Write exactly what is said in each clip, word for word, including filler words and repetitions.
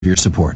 your support.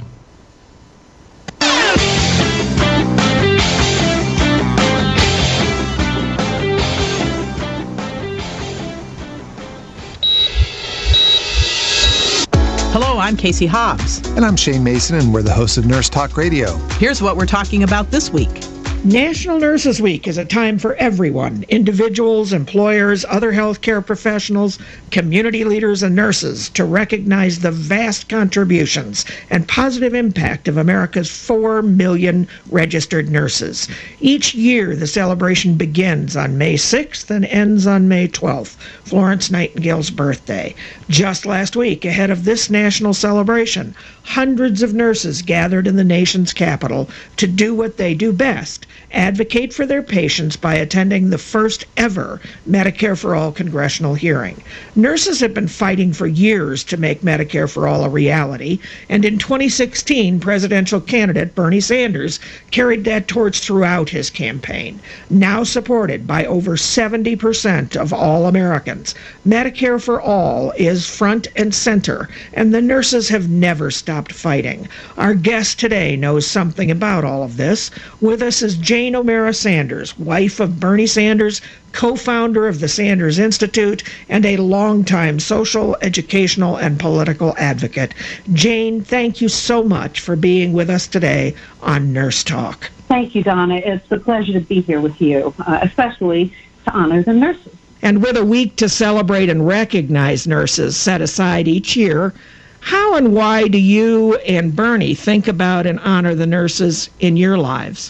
Hello, I'm Casey Hobbs. And I'm Shane Mason, and we're the hosts of Nurse Talk Radio. Here's what we're talking about this week. National Nurses Week is a time for everyone, individuals, employers, other healthcare professionals, community leaders, and nurses to recognize the vast contributions and positive impact of America's four million registered nurses. Each year, the celebration begins on May sixth and ends on May twelfth, Florence Nightingale's birthday. Just last week, ahead of this national celebration, hundreds of nurses gathered in the nation's capital to do what they do best, advocate for their patients by attending the first ever Medicare for All congressional hearing. Nurses have been fighting for years to make Medicare for All a reality, and in twenty sixteen, presidential candidate Bernie Sanders carried that torch throughout his campaign. Now supported by over seventy percent of all Americans, Medicare for All is front and center, and the nurses have never stopped fighting. Our guest today knows something about all of this. With us is Jane O'Mara Sanders, wife of Bernie Sanders, co-founder of the Sanders Institute, and a longtime social, educational, and political advocate. Jane, thank you so much for being with us today on Nurse Talk. Thank you, Donna. It's a pleasure to be here with you, uh, especially to honor the nurses. And with a week to celebrate and recognize nurses set aside each year, how and why do you and Bernie think about and honor the nurses in your lives?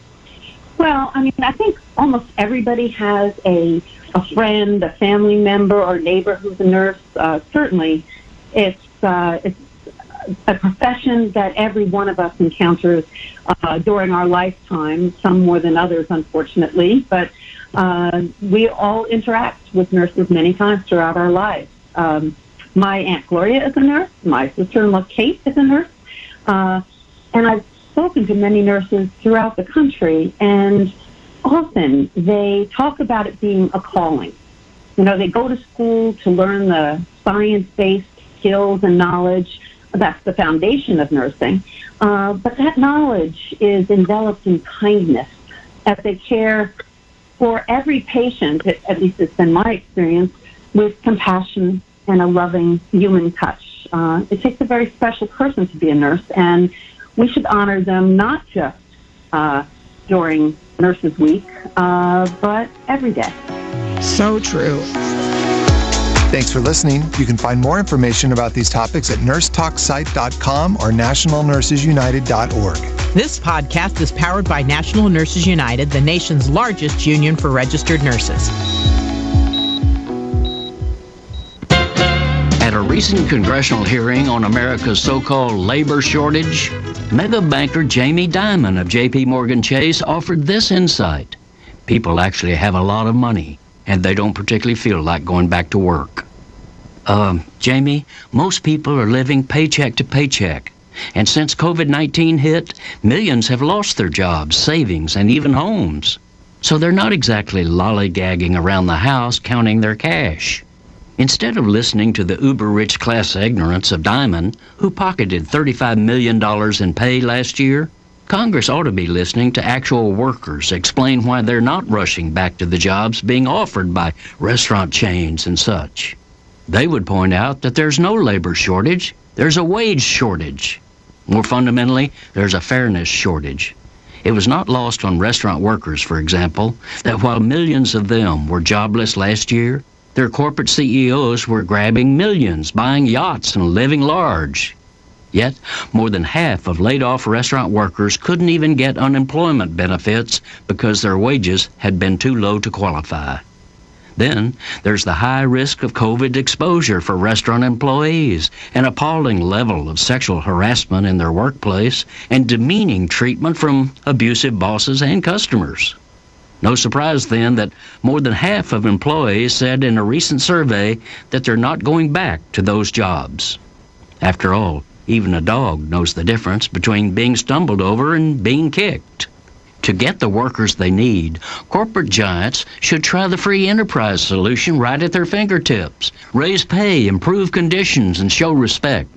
Well, I mean, I think almost everybody has a a friend, a family member, or neighbor who's a nurse. Uh, certainly, it's uh, it's a profession that every one of us encounters uh, during our lifetime, some more than others, unfortunately. But uh, we all interact with nurses many times throughout our lives. Um, my Aunt Gloria is a nurse. My sister-in-law Kate is a nurse. Uh, and I've spoken to many nurses throughout the country, and often they talk about it being a calling. You know, they go to school to learn the science-based skills and knowledge. That's the foundation of nursing. Uh, but that knowledge is enveloped in kindness as they care for every patient, at least it's been my experience, with compassion and a loving human touch. Uh, it takes a very special person to be a nurse, and we should honor them not just uh, during Nurses Week, uh, but every day. So true. Thanks for listening. You can find more information about these topics at nurse talk site dot com or national nurses united dot org. This podcast is powered by National Nurses United, the nation's largest union for registered nurses. At a recent congressional hearing on America's so-called labor shortage, mega banker Jamie Dimon of J P Morgan Chase offered this insight. People actually have a lot of money, and they don't particularly feel like going back to work. Um, Jamie, most people are living paycheck to paycheck, and since COVID nineteen hit, millions have lost their jobs, savings, and even homes. So they're not exactly lollygagging around the house counting their cash. Instead of listening to the uber-rich class ignorance of Dimon, who pocketed thirty-five million dollars in pay last year, Congress ought to be listening to actual workers explain why they're not rushing back to the jobs being offered by restaurant chains and such. They would point out that there's no labor shortage, there's a wage shortage. More fundamentally, there's a fairness shortage. It was not lost on restaurant workers, for example, that while millions of them were jobless last year, their corporate C E Os were grabbing millions, buying yachts, and living large. Yet, more than half of laid-off restaurant workers couldn't even get unemployment benefits because their wages had been too low to qualify. Then, there's the high risk of COVID exposure for restaurant employees, an appalling level of sexual harassment in their workplace, and demeaning treatment from abusive bosses and customers. No surprise, then, that more than half of employees said in a recent survey that they're not going back to those jobs. After all, even a dog knows the difference between being stumbled over and being kicked. To get the workers they need, corporate giants should try the free enterprise solution right at their fingertips. Raise pay, improve conditions, and show respect.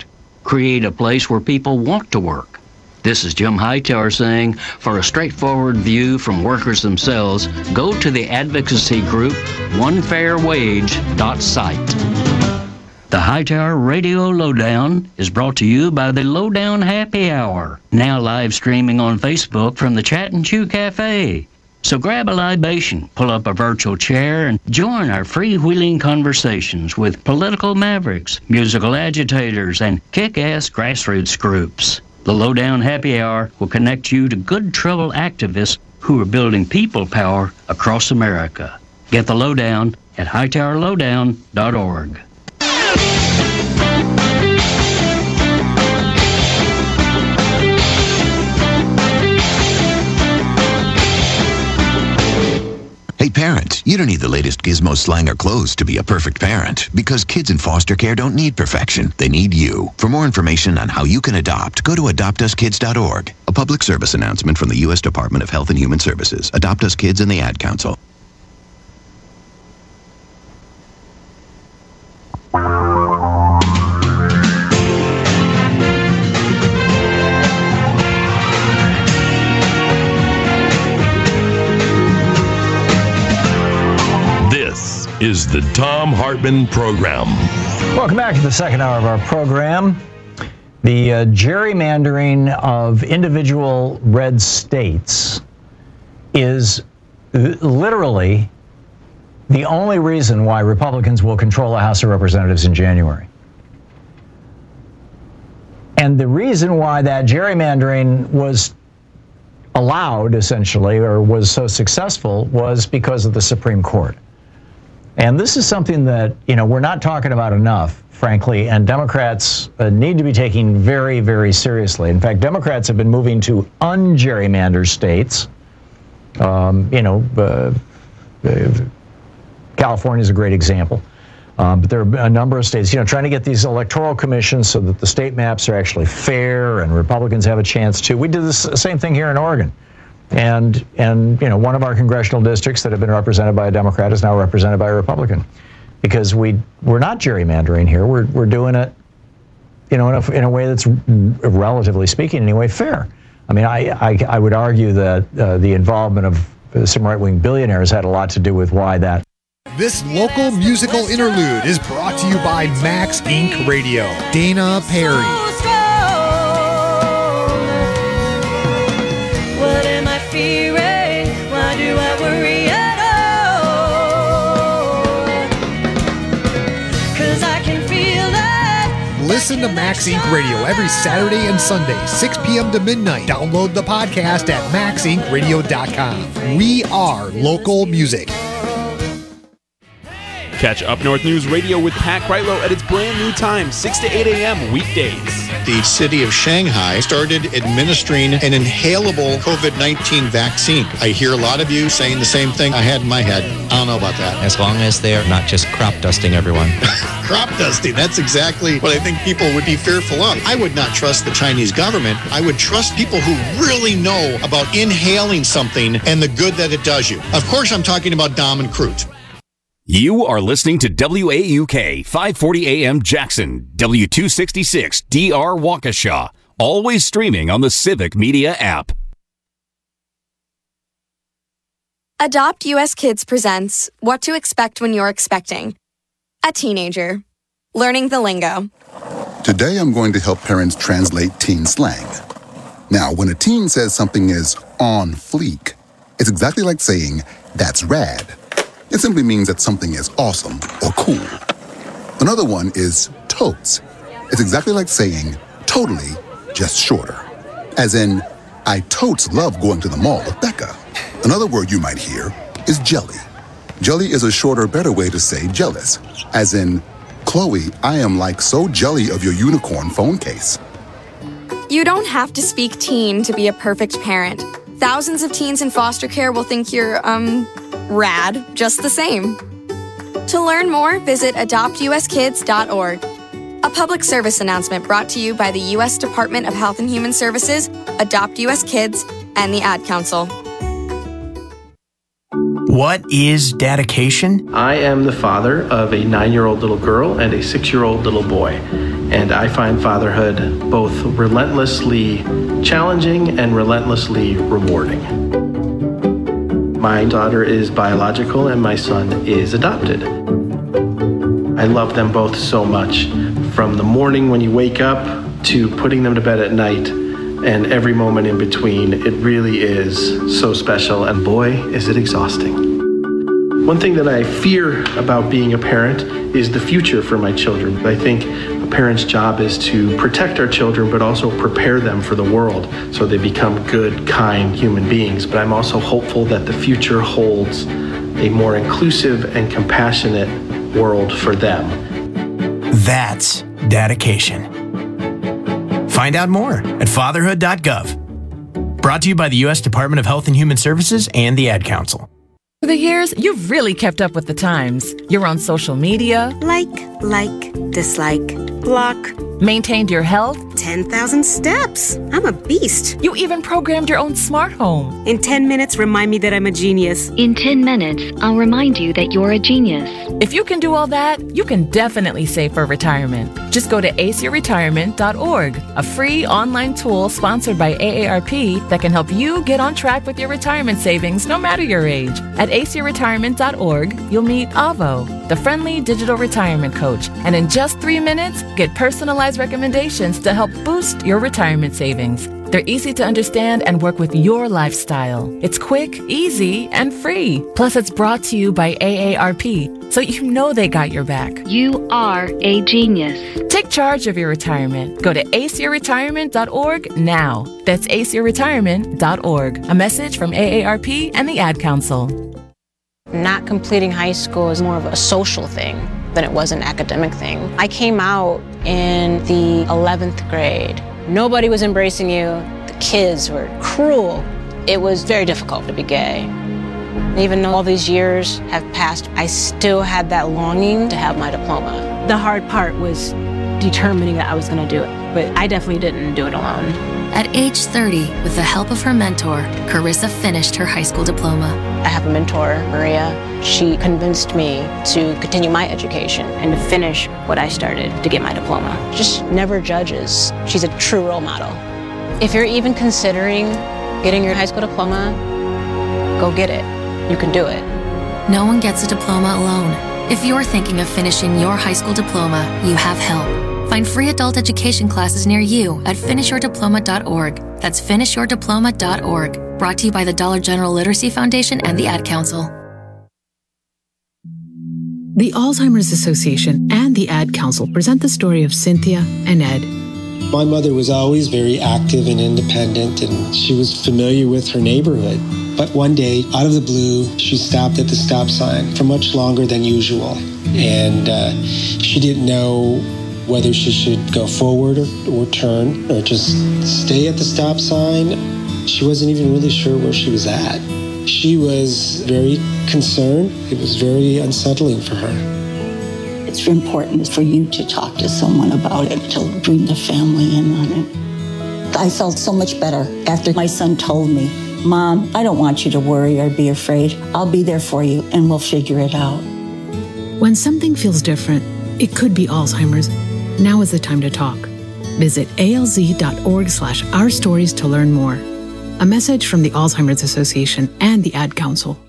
create a place where people want to work. This is Jim Hightower saying, for a straightforward view from workers themselves, go to the advocacy group one fair wage dot site. The Hightower Radio Lowdown is brought to you by the Lowdown Happy Hour, now live streaming on Facebook from the Chat and Chew Cafe. So grab a libation, pull up a virtual chair, and join our freewheeling conversations with political mavericks, musical agitators, and kick-ass grassroots groups. The Lowdown Happy Hour will connect you to good trouble activists who are building people power across America. Get the lowdown at hightower lowdown dot org. Hey parents, you don't need the latest gizmo, slang, or clothes to be a perfect parent, because kids in foster care don't need perfection. They need you. For more information on how you can adopt, go to adopt us kids dot org. A public service announcement from the U S Department of Health and Human Services, Adopt Us Kids, and the Ad Council. Is the Thom Hartmann Program. Welcome back to the second hour of our program. The uh, gerrymandering of individual red states is literally the only reason why Republicans will control the House of Representatives in January. And the reason why that gerrymandering was allowed, essentially, or was so successful, was because of the Supreme Court. And this is something that, you know, we're not talking about enough, frankly, and Democrats uh, need to be taking very, very seriously. In fact, Democrats have been moving to un-gerrymander states. Um, you know, uh, uh, California is a great example. Um, but there are a number of states, you know, trying to get these electoral commissions so that the state maps are actually fair and Republicans have a chance to. We did the same thing here in Oregon. And, and you know, one of our congressional districts that have been represented by a Democrat is now represented by a Republican, because we, we're not gerrymandering here. We're, we're doing it, you know, in a, in a way that's, relatively speaking, anyway, fair. I mean, I, I, I would argue that uh, the involvement of some right-wing billionaires had a lot to do with why that. This local musical interlude is brought to you by Max Incorporated. Radio. Dana Perry. Listen to Max Incorporated. Radio every Saturday and Sunday, six p.m. to midnight. Download the podcast at max inc radio dot com. We are local music. Catch Up North News Radio with Pat Kreitlow at its brand new time, six to eight a.m. weekdays. The city of Shanghai started administering an inhalable COVID nineteen vaccine. I hear a lot of you saying the same thing I had in my head. I don't know about that. As long as they're not just crop dusting everyone. Crop dusting, that's exactly what I think people would be fearful of. I would not trust the Chinese government. I would trust people who really know about inhaling something and the good that it does you. Of course, I'm talking about Dom and Crute. You are listening to W A U K five forty A M Jackson, W two sixty-six D R Waukesha, always streaming on the Civic Media app. Adopt U S Kids presents What to Expect When You're Expecting. A teenager. Learning the lingo. Today I'm going to help parents translate teen slang. Now, when a teen says something is on fleek, it's exactly like saying, that's rad. It simply means that something is awesome or cool. Another one is totes. It's exactly like saying totally, just shorter. As in, I totes love going to the mall with Becca. Another word you might hear is jelly. Jelly is a shorter, better way to say jealous. As in, Chloe, I am like so jelly of your unicorn phone case. You don't have to speak teen to be a perfect parent. Thousands of teens in foster care will think you're, um... rad, just the same. To learn more, visit adopt u s kids dot org. A public service announcement brought to you by the U S Department of Health and Human Services, Adopt U S Kids, and the Ad Council. What is dedication? I am the father of a nine-year-old little girl and a six-year-old little boy. And I find fatherhood both relentlessly challenging and relentlessly rewarding. My daughter is biological and my son is adopted. I love them both so much, from the morning when you wake up to putting them to bed at night and every moment in between. It really is so special, and boy, is it exhausting. One thing that I fear about being a parent is the future for my children. I think a parent's job is to protect our children, but also prepare them for the world so they become good, kind human beings. But I'm also hopeful that the future holds a more inclusive and compassionate world for them. That's dedication. Find out more at fatherhood dot gov. Brought to you by the U S Department of Health and Human Services and the Ad Council. Over the years, you've really kept up with the times. You're on social media. Like, like, dislike, block. Maintained your health. ten thousand steps. I'm a beast. You even programmed your own smart home. In ten minutes, remind me that I'm a genius. In ten minutes, I'll remind you that you're a genius. If you can do all that, you can definitely save for retirement. Just go to a c retirement dot org, a free online tool sponsored by A A R P that can help you get on track with your retirement savings no matter your age. At a c retirement dot org, you'll meet Avo, the friendly digital retirement coach, and in just three minutes, get personalized recommendations to help boost your retirement savings. They're easy to understand and work with your lifestyle. It's quick, easy, and free. Plus, it's brought to you by A A R P, so you know they got your back. You are a genius. Take charge of your retirement. Go to a c retirement dot org now. That's a c retirement dot org. A message from A A R P and the Ad Council. Not completing high school is more of a social thing than it was an academic thing. I came out in the eleventh grade. Nobody was embracing you. The kids were cruel. It was very difficult to be gay. And even though all these years have passed, I still had that longing to have my diploma. The hard part was determining that I was going to do it, but I definitely didn't do it alone. At age thirty, with the help of her mentor, Carissa finished her high school diploma. I have a mentor, Maria. She convinced me to continue my education and to finish what I started to get my diploma. Just never judges. She's a true role model. If you're even considering getting your high school diploma, go get it. You can do it. No one gets a diploma alone. If you're thinking of finishing your high school diploma, you have help. Find free adult education classes near you at finish your diploma dot org. That's finish your diploma dot org. Brought to you by the Dollar General Literacy Foundation and the Ad Council. The Alzheimer's Association and the Ad Council present the story of Cynthia and Ed. My mother was always very active and independent, and she was familiar with her neighborhood. But one day, out of the blue, she stopped at the stop sign for much longer than usual. And uh, she didn't know whether she should go forward or, or turn or just stay at the stop sign. She wasn't even really sure where she was at. She was very concerned. It was very unsettling for her. It's important for you to talk to someone about it, to bring the family in on it. I felt so much better after my son told me, Mom, I don't want you to worry or be afraid. I'll be there for you and we'll figure it out. When something feels different, it could be Alzheimer's. Now is the time to talk. Visit A L Z dot org slash our stories to learn more. A message from the Alzheimer's Association and the Ad Council.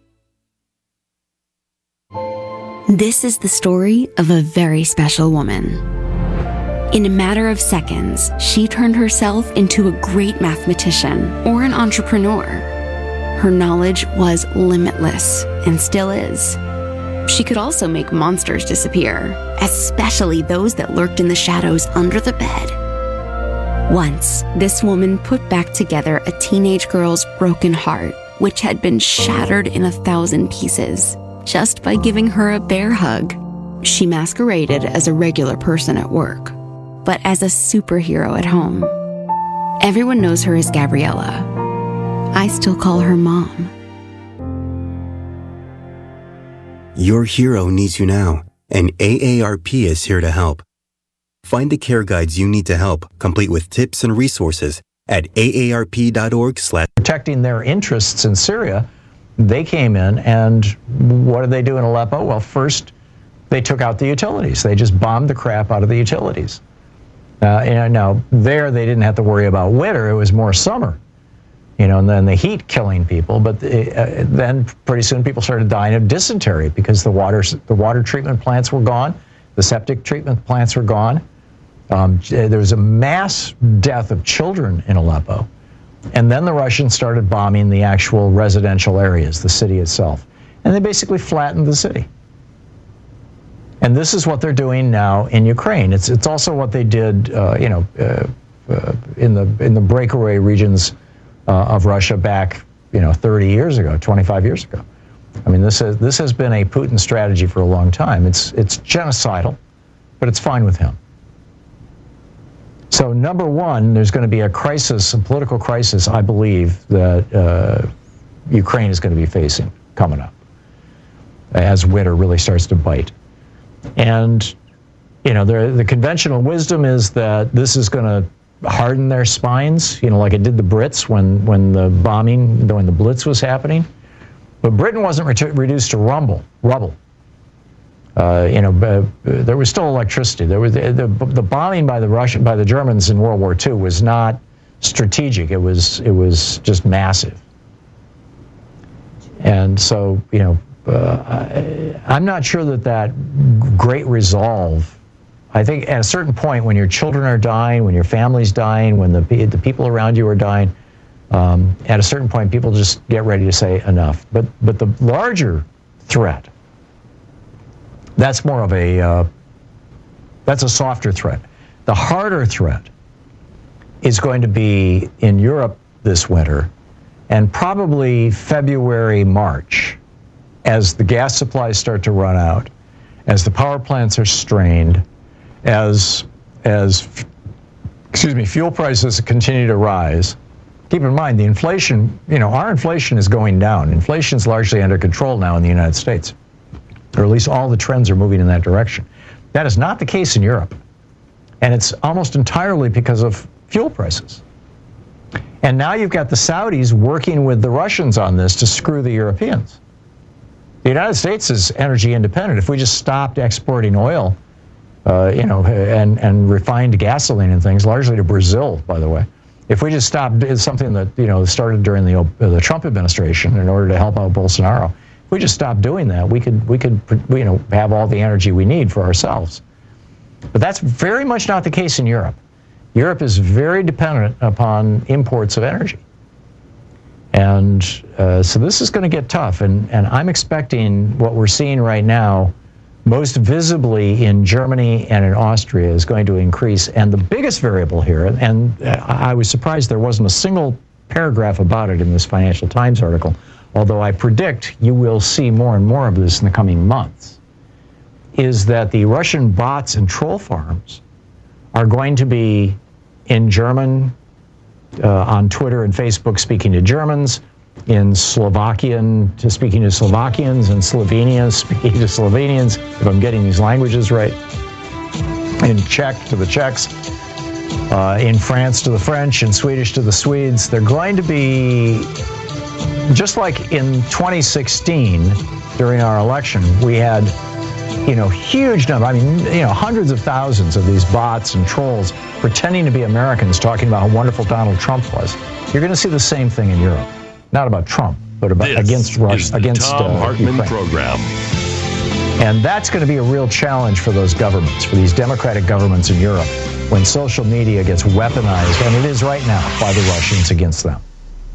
This is the story of a very special woman. In a matter of seconds, she turned herself into a great mathematician or an entrepreneur. Her knowledge was limitless and still is. She could also make monsters disappear, especially those that lurked in the shadows under the bed. Once, this woman put back together a teenage girl's broken heart, which had been shattered in a thousand pieces, just by giving her a bear hug. She masqueraded as a regular person at work, but as a superhero at home. Everyone knows her as Gabriella. I still call her Mom. Your hero needs you now, and A A R P is here to help. Find the care guides you need to help, complete with tips and resources at A A R P dot org slash protecting their interests in Syria. They came in, and what did they do in Aleppo? Well, first, they took out the utilities. They just bombed the crap out of the utilities. Uh, and now there they didn't have to worry about winter; it was more summer, you know, and then the heat killing people. But the, uh, then pretty soon people started dying of dysentery because the water the water treatment plants were gone, the septic treatment plants were gone. Um, there was a mass death of children in Aleppo, and then the Russians started bombing the actual residential areas, the city itself, and they basically flattened the city. And this is what they're doing now in Ukraine. It's it's also what they did, uh, you know, uh, uh, in the in the breakaway regions uh, of Russia back, you know, thirty years ago, twenty-five years ago. I mean, this is this has been a Putin strategy for a long time. It's it's genocidal, but it's fine with him. So number one, there's going to be a crisis, a political crisis, I believe, that uh, Ukraine is going to be facing coming up as winter really starts to bite. And, you know, the, the conventional wisdom is that this is going to harden their spines, you know, like it did the Brits when, when the bombing, when the Blitz was happening. But Britain wasn't re- reduced to rumble, rubble. Uh, you know, uh, there was still electricity. There was the, the, the bombing by the Russian, by the Germans in World War Two was not strategic. It was it was just massive. And so, you know, uh, I, I'm not sure that that great resolve. I think at a certain point, when your children are dying, when your family's dying, when the the people around you are dying, um, at a certain point, people just get ready to say enough. But but the larger threat. That's more of a, uh, that's a softer threat. The harder threat is going to be in Europe this winter and probably February, March, as the gas supplies start to run out, as the power plants are strained, as, as, excuse me, fuel prices continue to rise. Keep in mind, the inflation, you know, our inflation is going down. Inflation is largely under control now in the United States. Or at least all the trends are moving in that direction. That is not the case in Europe. And it's almost entirely because of fuel prices. And now you've got the Saudis working with the Russians on this to screw the Europeans. The United States is energy independent. If we just stopped exporting oil, uh, you know, and, and refined gasoline and things, largely to Brazil, by the way, if we just stopped, it's something that, you know, started during the, uh, the Trump administration in order to help out Bolsonaro. If we just stopped doing that, we could we could you know have all the energy we need for ourselves. But that's very much not the case in Europe. Europe is very dependent upon imports of energy, and uh, so this is going to get tough. And and I'm expecting what we're seeing right now, most visibly in Germany and in Austria, is going to increase. And the biggest variable here, and I was surprised there wasn't a single paragraph about it in this Financial Times article, although I predict you will see more and more of this in the coming months, is that the Russian bots and troll farms are going to be in German, uh, on Twitter and Facebook speaking to Germans, in Slovakian to speaking to Slovakians, and Slovenian speaking to Slovenians, if I'm getting these languages right, in Czech to the Czechs, uh, in France to the French, in Swedish to the Swedes. They're going to be, just like in twenty sixteen, during our election, we had, you know, huge number, I mean, you know, hundreds of thousands of these bots and trolls pretending to be Americans talking about how wonderful Donald Trump was. You're going to see the same thing in Europe. Not about Trump, but about this against Russia, against Tom uh, Hartman Ukraine. Program. And that's going to be a real challenge for those governments, for these democratic governments in Europe, when social media gets weaponized, and it is right now, by the Russians against them.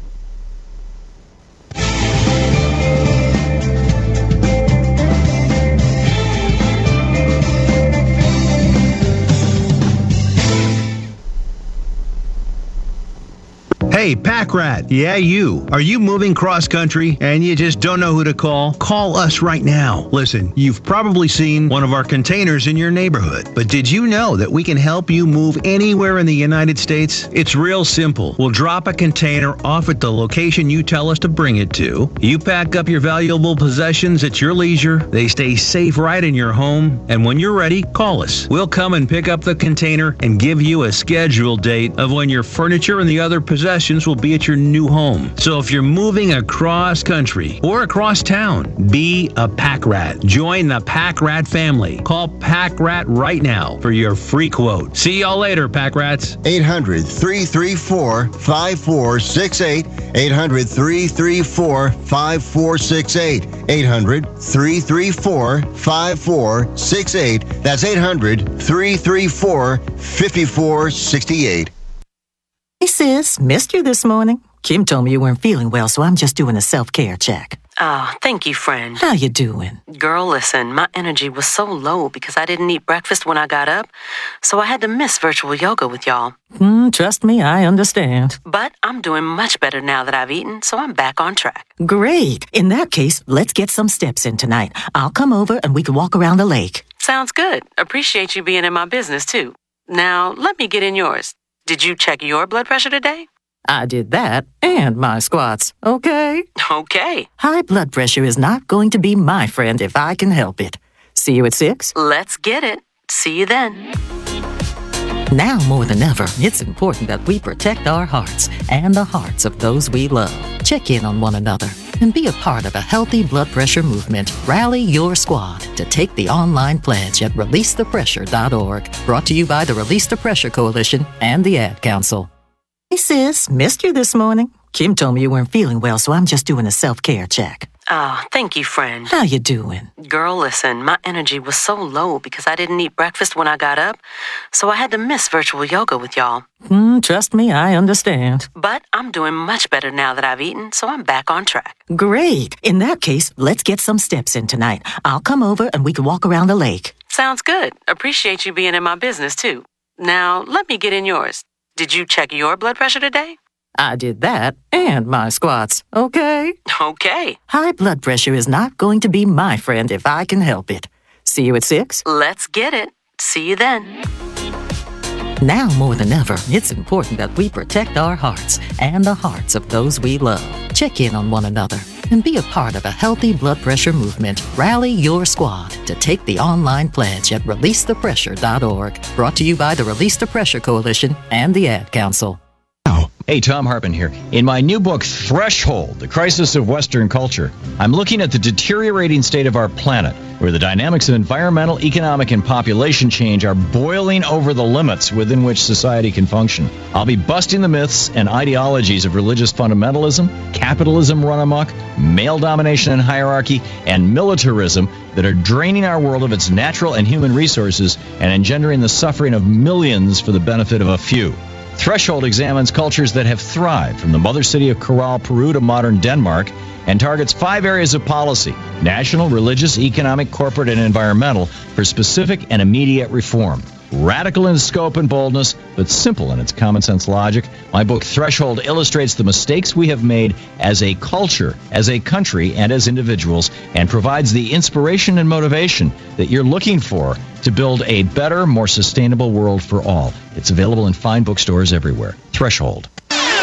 Hey, Pack Rat. Yeah, you. Are you moving cross country and you just don't know who to call? Call us right now. Listen, you've probably seen one of our containers in your neighborhood, but did you know that we can help you move anywhere in the United States? It's real simple. We'll drop a container off at the location you tell us to bring it to. You pack up your valuable possessions at your leisure. They stay safe right in your home. And when you're ready, call us. We'll come and pick up the container and give you a scheduled date of when your furniture and the other possessions solutions will be at your new home. So if you're moving across country or across town, be a Pack Rat. Join the Pack Rat family. Call Pack Rat right now for your free quote. See y'all later, Pack Rats. eight hundred, three three four, five four six eight. eight hundred, three three four, five four six eight. eight hundred, three three four, five four six eight. That's eight hundred, three three four, five four six eight. Hey sis, missed you this morning. Kim told me you weren't feeling well, so I'm just doing a self-care check. Oh, thank you, friend. How you doing? Girl, listen, my energy was so low because I didn't eat breakfast when I got up, so I had to miss virtual yoga with y'all. Mm, trust me, I understand. But I'm doing much better now that I've eaten, so I'm back on track. Great. In that case, let's get some steps in tonight. I'll come over and we can walk around the lake. Sounds good. Appreciate you being in my business, too. Now, let me get in yours. Did you check your blood pressure today? I did that and my squats, okay? Okay. High blood pressure is not going to be my friend if I can help it. See you at six? Let's get it. See you then. Now more than ever, it's important that we protect our hearts and the hearts of those we love. Check in on one another and be a part of a healthy blood pressure movement. Rally your squad to take the online pledge at release the pressure dot org. Brought to you by the Release the Pressure Coalition and the Ad Council. Hey sis, missed you this morning. Kim told me you weren't feeling well, so I'm just doing a self-care check. Oh, thank you, friend. How you doing? Girl, listen, my energy was so low because I didn't eat breakfast when I got up, so I had to miss virtual yoga with y'all. Mm, trust me, I understand. But I'm doing much better now that I've eaten, so I'm back on track. Great. In that case, let's get some steps in tonight. I'll come over and we can walk around the lake. Sounds good. Appreciate you being in my business, too. Now, let me get in yours. Did you check your blood pressure today? I did that and my squats, okay? Okay. High blood pressure is not going to be my friend if I can help it. See you at six? Let's get it. See you then. Now more than ever, it's important that we protect our hearts and the hearts of those we love. Check in on one another and be a part of a healthy blood pressure movement. Rally your squad to take the online pledge at release the pressure dot org. Brought to you by the Release the Pressure Coalition and the Ad Council. Hey, Tom Harpin here. In my new book, Threshold, The Crisis of Western Culture, I'm looking at the deteriorating state of our planet, where the dynamics of environmental, economic, and population change are boiling over the limits within which society can function. I'll be busting the myths and ideologies of religious fundamentalism, capitalism run amok, male domination and hierarchy, and militarism that are draining our world of its natural and human resources and engendering the suffering of millions for the benefit of a few. Threshold examines cultures that have thrived, from the mother city of Corral, Peru to modern Denmark, and targets five areas of policy: national, religious, economic, corporate, and environmental, for specific and immediate reform. Radical in scope and boldness, but simple in its common sense logic, my book Threshold illustrates the mistakes we have made as a culture, as a country, and as individuals, and provides the inspiration and motivation that you're looking for to build a better, more sustainable world for all. It's available in fine bookstores everywhere. Threshold.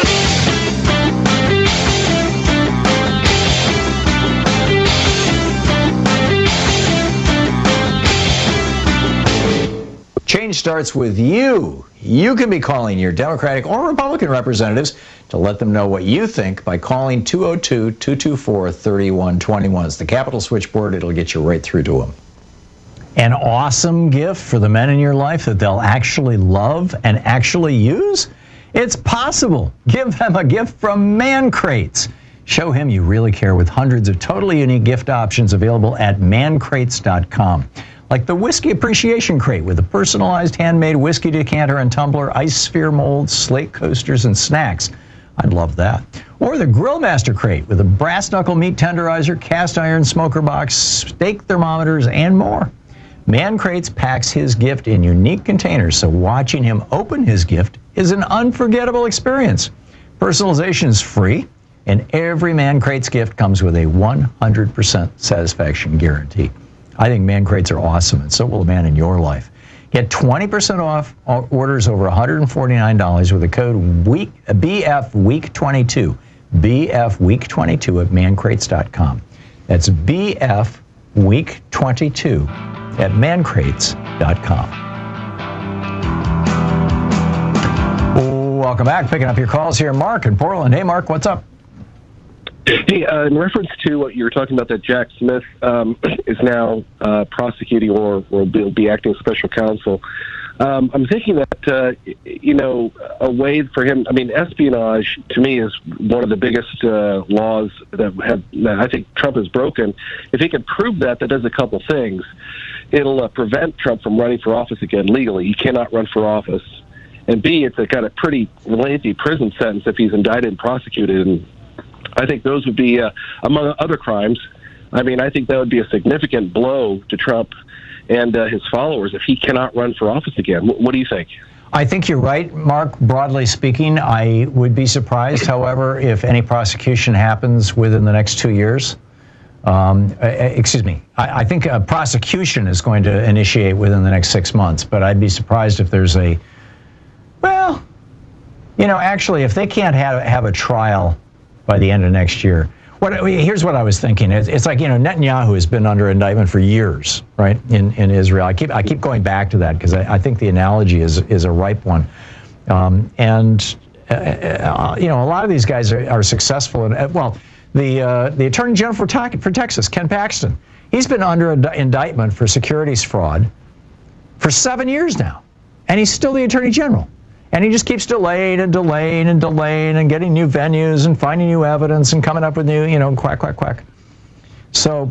Change starts with you. You can be calling your Democratic or Republican representatives to let them know what you think by calling two oh two, two two four, three one two one. It's the Capitol switchboard. It'll get you right through to them. An awesome gift for the men in your life that they'll actually love and actually use? It's possible. Give them a gift from Man Crates. Show him you really care with hundreds of totally unique gift options available at man crates dot com. Like the Whiskey Appreciation Crate with a personalized handmade whiskey decanter and tumbler, ice sphere molds, slate coasters, and snacks. I'd love that. Or the Grillmaster Crate with a brass knuckle meat tenderizer, cast iron smoker box, steak thermometers, and more. Man Crates packs his gift in unique containers, so watching him open his gift is an unforgettable experience. Personalization is free, and every Man Crates gift comes with a one hundred percent satisfaction guarantee. I think Man Crates are awesome, and so will the man in your life. Get twenty percent off orders over one hundred forty-nine dollars with the code week, B F week twenty-two, B F week twenty-two at man crates dot com. That's B F week twenty-two at man crates dot com. welcome back. Picking up your calls here, Mark in Portland. Hey, Mark, what's up? Hey, uh, in reference to what you were talking about, that Jack Smith um, is now uh, prosecuting or will be, be acting special counsel. Um, I'm thinking that, uh, you know, a way for him, I mean, espionage, to me, is one of the biggest uh, laws that, have, that I think Trump has broken. If he can prove that, that does a couple things. It'll uh, prevent Trump from running for office again legally. He cannot run for office. And B, it's a kind of pretty lengthy prison sentence if he's indicted and prosecuted. And I think those would be, uh, among other crimes, I mean, I think that would be a significant blow to Trump and uh, his followers if he cannot run for office again. W- what do you think? I think you're right, Mark. Broadly speaking, I would be surprised, however, if any prosecution happens within the next two years. Um, excuse me. I, I think a prosecution is going to initiate within the next six months, but I'd be surprised if there's a, well, you know, actually, if they can't have, have a trial by the end of next year. What, here's what I was thinking. It's, it's like, you know, Netanyahu has been under indictment for years, right, in, in Israel. I keep I keep going back to that because I, I think the analogy is is a ripe one. Um, and, uh, uh, you know, a lot of these guys are, are successful. In, uh, well, the uh, the Attorney General for, ta- for Texas, Ken Paxton, he's been under ind- indictment for securities fraud for seven years now. And he's still the Attorney General. And he just keeps delaying and delaying and delaying and getting new venues and finding new evidence and coming up with new, you know, quack, quack, quack. So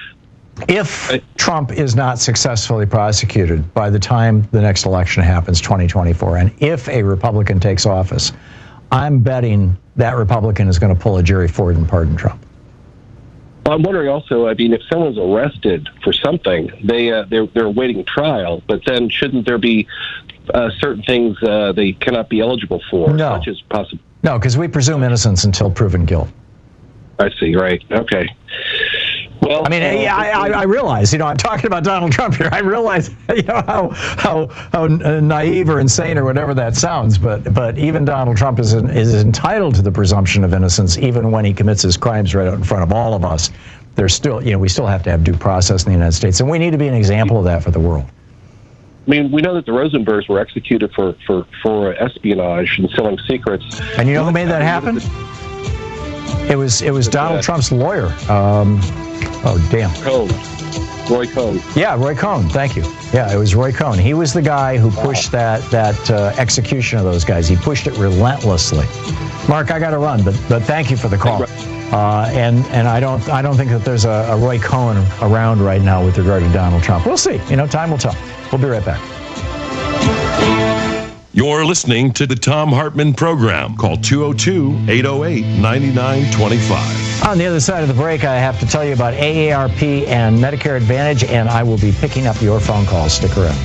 if Trump is not successfully prosecuted by the time the next election happens, twenty twenty-four, and if a Republican takes office, I'm betting that Republican is going to pull a Jerry Ford and pardon Trump. Well, I'm wondering also, I mean, if someone's arrested for something, they, uh, they're, they're awaiting trial, but then shouldn't there be uh, certain things uh, they cannot be eligible for, no. such as possible? No, because we presume innocence until proven guilt. I see, right. Okay. Well, I mean, uh, yeah, I, I realize, you know, I'm talking about Donald Trump here. I realize, you know, how how how naive or insane or whatever that sounds, but but even Donald Trump is is entitled to the presumption of innocence, even when he commits his crimes right out in front of all of us. There's still, you know, we still have to have due process in the United States, and we need to be an example of that for the world. I mean, we know that the Rosenbergs were executed for for for espionage and selling secrets. And you know who made that happen? It was it was Donald Trump's lawyer. Um, oh, damn. Cohn. Roy Cohn. Yeah, Roy Cohn. Thank you. Yeah, it was Roy Cohn. He was the guy who pushed wow. that that uh, execution of those guys. He pushed it relentlessly. Mark, I got to run, but but thank you for the call. Uh, and and I don't I don't think that there's a, a Roy Cohn around right now with regard to Donald Trump. We'll see. You know, time will tell. We'll be right back. You're listening to the Thom Hartmann Program. Call two oh two, eight oh eight, nine nine two five. On the other side of the break, I have to tell you about A A R P and Medicare Advantage, and I will be picking up your phone calls. Stick around.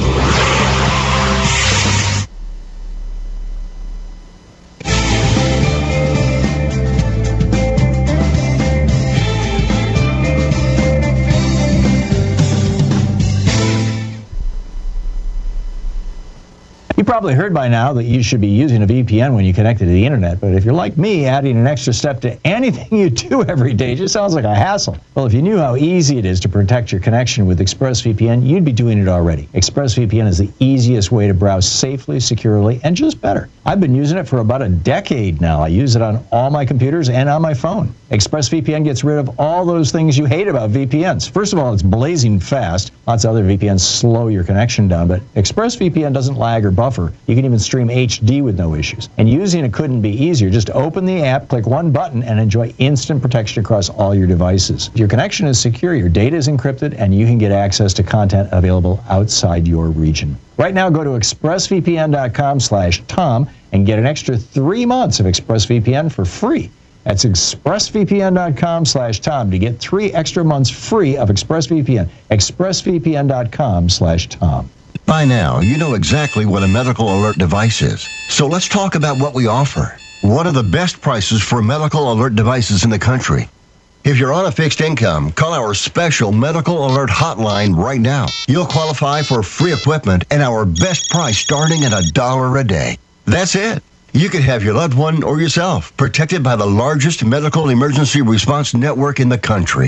You probably heard by now that you should be using a V P N when you connect to the internet, but if you're like me, adding an extra step to anything you do every day just sounds like a hassle. Well, if you knew how easy it is to protect your connection with ExpressVPN, you'd be doing it already. ExpressVPN is the easiest way to browse safely, securely, and just better. I've been using it for about a decade now. I use it on all my computers and on my phone. ExpressVPN gets rid of all those things you hate about V P Ns. First of all, it's blazing fast. Lots of other V P Ns slow your connection down, but ExpressVPN doesn't lag or buffer. You can even stream H D with no issues. And using it couldn't be easier. Just open the app, click one button, and enjoy instant protection across all your devices. Your connection is secure, your data is encrypted, and you can get access to content available outside your region. Right now, go to expressvpn.com slash Tom and get an extra three months of ExpressVPN for free. That's expressvpn.com slash Tom to get three extra months free of ExpressVPN. expressvpn.com slash Tom. By now, you know exactly what a medical alert device is. So let's talk about what we offer. What are the best prices for medical alert devices in the country? If you're on a fixed income, call our special medical alert hotline right now. You'll qualify for free equipment and our best price starting at a dollar a day. That's it. You could have your loved one or yourself protected by the largest medical emergency response network in the country.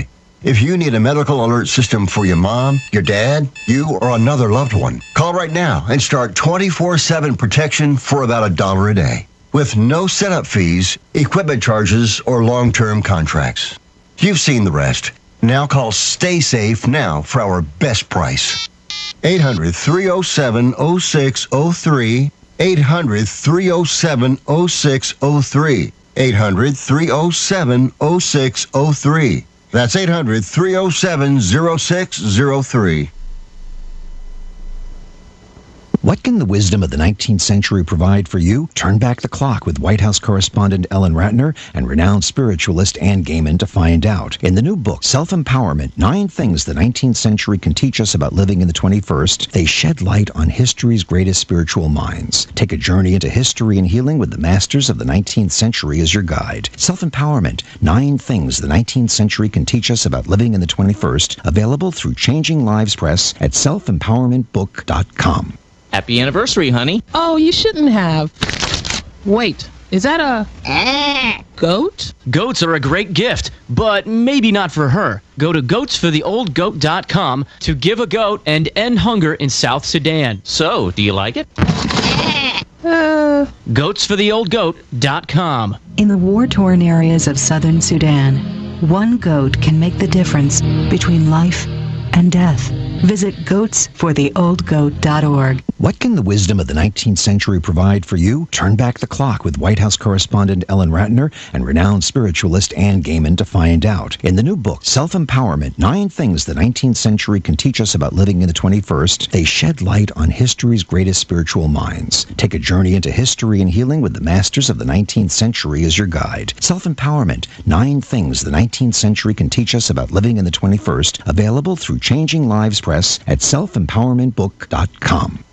If you need a medical alert system for your mom, your dad, you, or another loved one, call right now and start twenty-four seven protection for about a dollar a day, with no setup fees, equipment charges, or long-term contracts. You've seen the rest. Now call Stay Safe now for our best price. eight hundred, three oh seven, oh six oh three. eight hundred, three oh seven, oh six oh three. eight hundred, three oh seven, oh six oh three. That's eight hundred, three oh seven, oh six oh three. What can the wisdom of the nineteenth century provide for you? Turn back the clock with White House correspondent Ellen Ratner and renowned spiritualist Ann Gaiman to find out. In the new book, Self-Empowerment, Nine Things the nineteenth Century Can Teach Us About Living in the twenty-first, they shed light on history's greatest spiritual minds. Take a journey into history and healing with the masters of the nineteenth century as your guide. Self-Empowerment, Nine Things the nineteenth Century Can Teach Us About Living in the twenty-first, available through Changing Lives Press at self empowerment book dot com. Happy anniversary, honey. Oh, you shouldn't have. Wait, is that a goat? Goats are a great gift, but maybe not for her. Go to goats for the old goat dot com to give a goat and end hunger in South Sudan. So, do you like it? Uh... goats for the old goat dot com. In the war-torn areas of southern Sudan, one goat can make the difference between life and death. Visit goats for the old goat dot org. What can the wisdom of the nineteenth century provide for you? Turn back the clock with White House correspondent Ellen Ratner and renowned spiritualist Ann Gaiman to find out. In the new book, Self-Empowerment, Nine Things the nineteenth Century Can Teach Us About Living in the twenty-first, they shed light on history's greatest spiritual minds. Take a journey into history and healing with the masters of the nineteenth century as your guide. Self-Empowerment, Nine Things the nineteenth Century Can Teach Us About Living in the twenty-first, available through Changing Lives Press at self empowerment book dot com.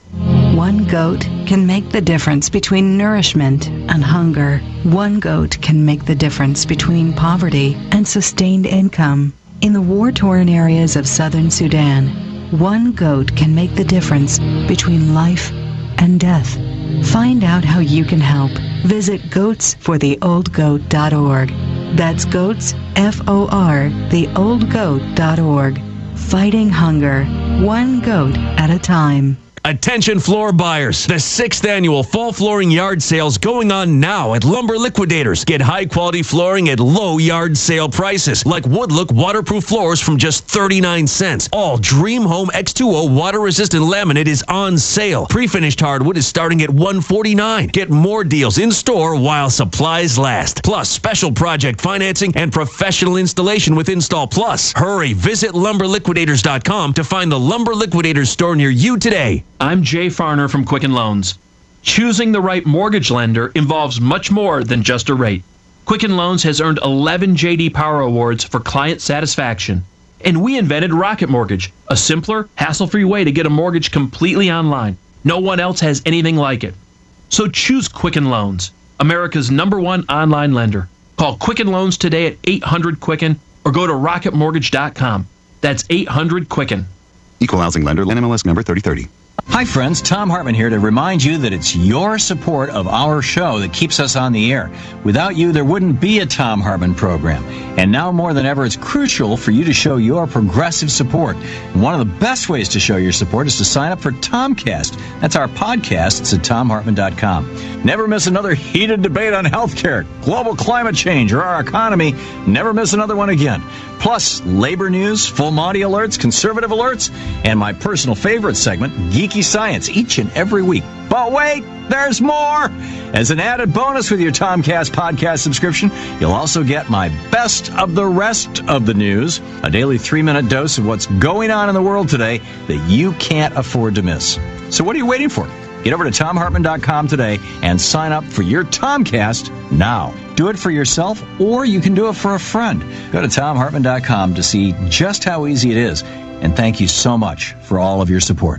One goat can make the difference between nourishment and hunger. One goat can make the difference between poverty and sustained income. In the war-torn areas of southern Sudan, one goat can make the difference between life and death. Find out how you can help. Visit goats for the old goat dot org. That's goats, F O R, the old goat dot org. Fighting hunger, one goat at a time. Attention floor buyers. The sixth annual fall flooring yard sales going on now at Lumber Liquidators. Get high quality flooring at low yard sale prices, like Woodlook waterproof floors from just thirty-nine cents. All Dream Home X two O water resistant laminate is on sale. Pre-finished hardwood is starting at one forty-nine. Get more deals in store while supplies last. Plus special project financing and professional installation with Install Plus. Hurry, visit lumber liquidators dot com to find the Lumber Liquidators store near you today. I'm Jay Farner from Quicken Loans. Choosing the right mortgage lender involves much more than just a rate. Quicken Loans has earned eleven J D Power Awards for client satisfaction. And we invented Rocket Mortgage, a simpler, hassle-free way to get a mortgage completely online. No one else has anything like it. So choose Quicken Loans, America's number one online lender. Call Quicken Loans today at eight hundred Quicken or go to rocket mortgage dot com. That's eight hundred Quicken. Equal housing lender, N M L S number thirty thirty. Hi friends, Tom Hartman here to remind you that it's your support of our show that keeps us on the air. Without you, there wouldn't be a Tom Hartman program. And now more than ever, it's crucial for you to show your progressive support. And one of the best ways to show your support is to sign up for Tomcast. That's our podcast. It's at tom hartman dot com. Never miss another heated debate on healthcare, global climate change, or our economy. Never miss another one again. Plus, labor news, full Monty alerts, conservative alerts, and my personal favorite segment, Geeky Science, each and every week. But wait, there's more! As an added bonus with your Tomcast podcast subscription, you'll also get my best of the rest of the news, a daily three-minute dose of what's going on in the world today that you can't afford to miss. So what are you waiting for? Get over to tom hartman dot com today and sign up for your Tomcast now. Do it for yourself, or you can do it for a friend. Go to tom hartman dot com to see just how easy it is. And thank you so much for all of your support.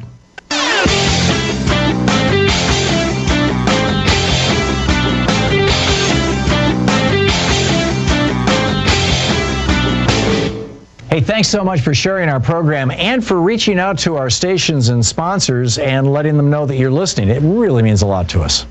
Hey, thanks so much for sharing our program and for reaching out to our stations and sponsors and letting them know that you're listening. It really means a lot to us.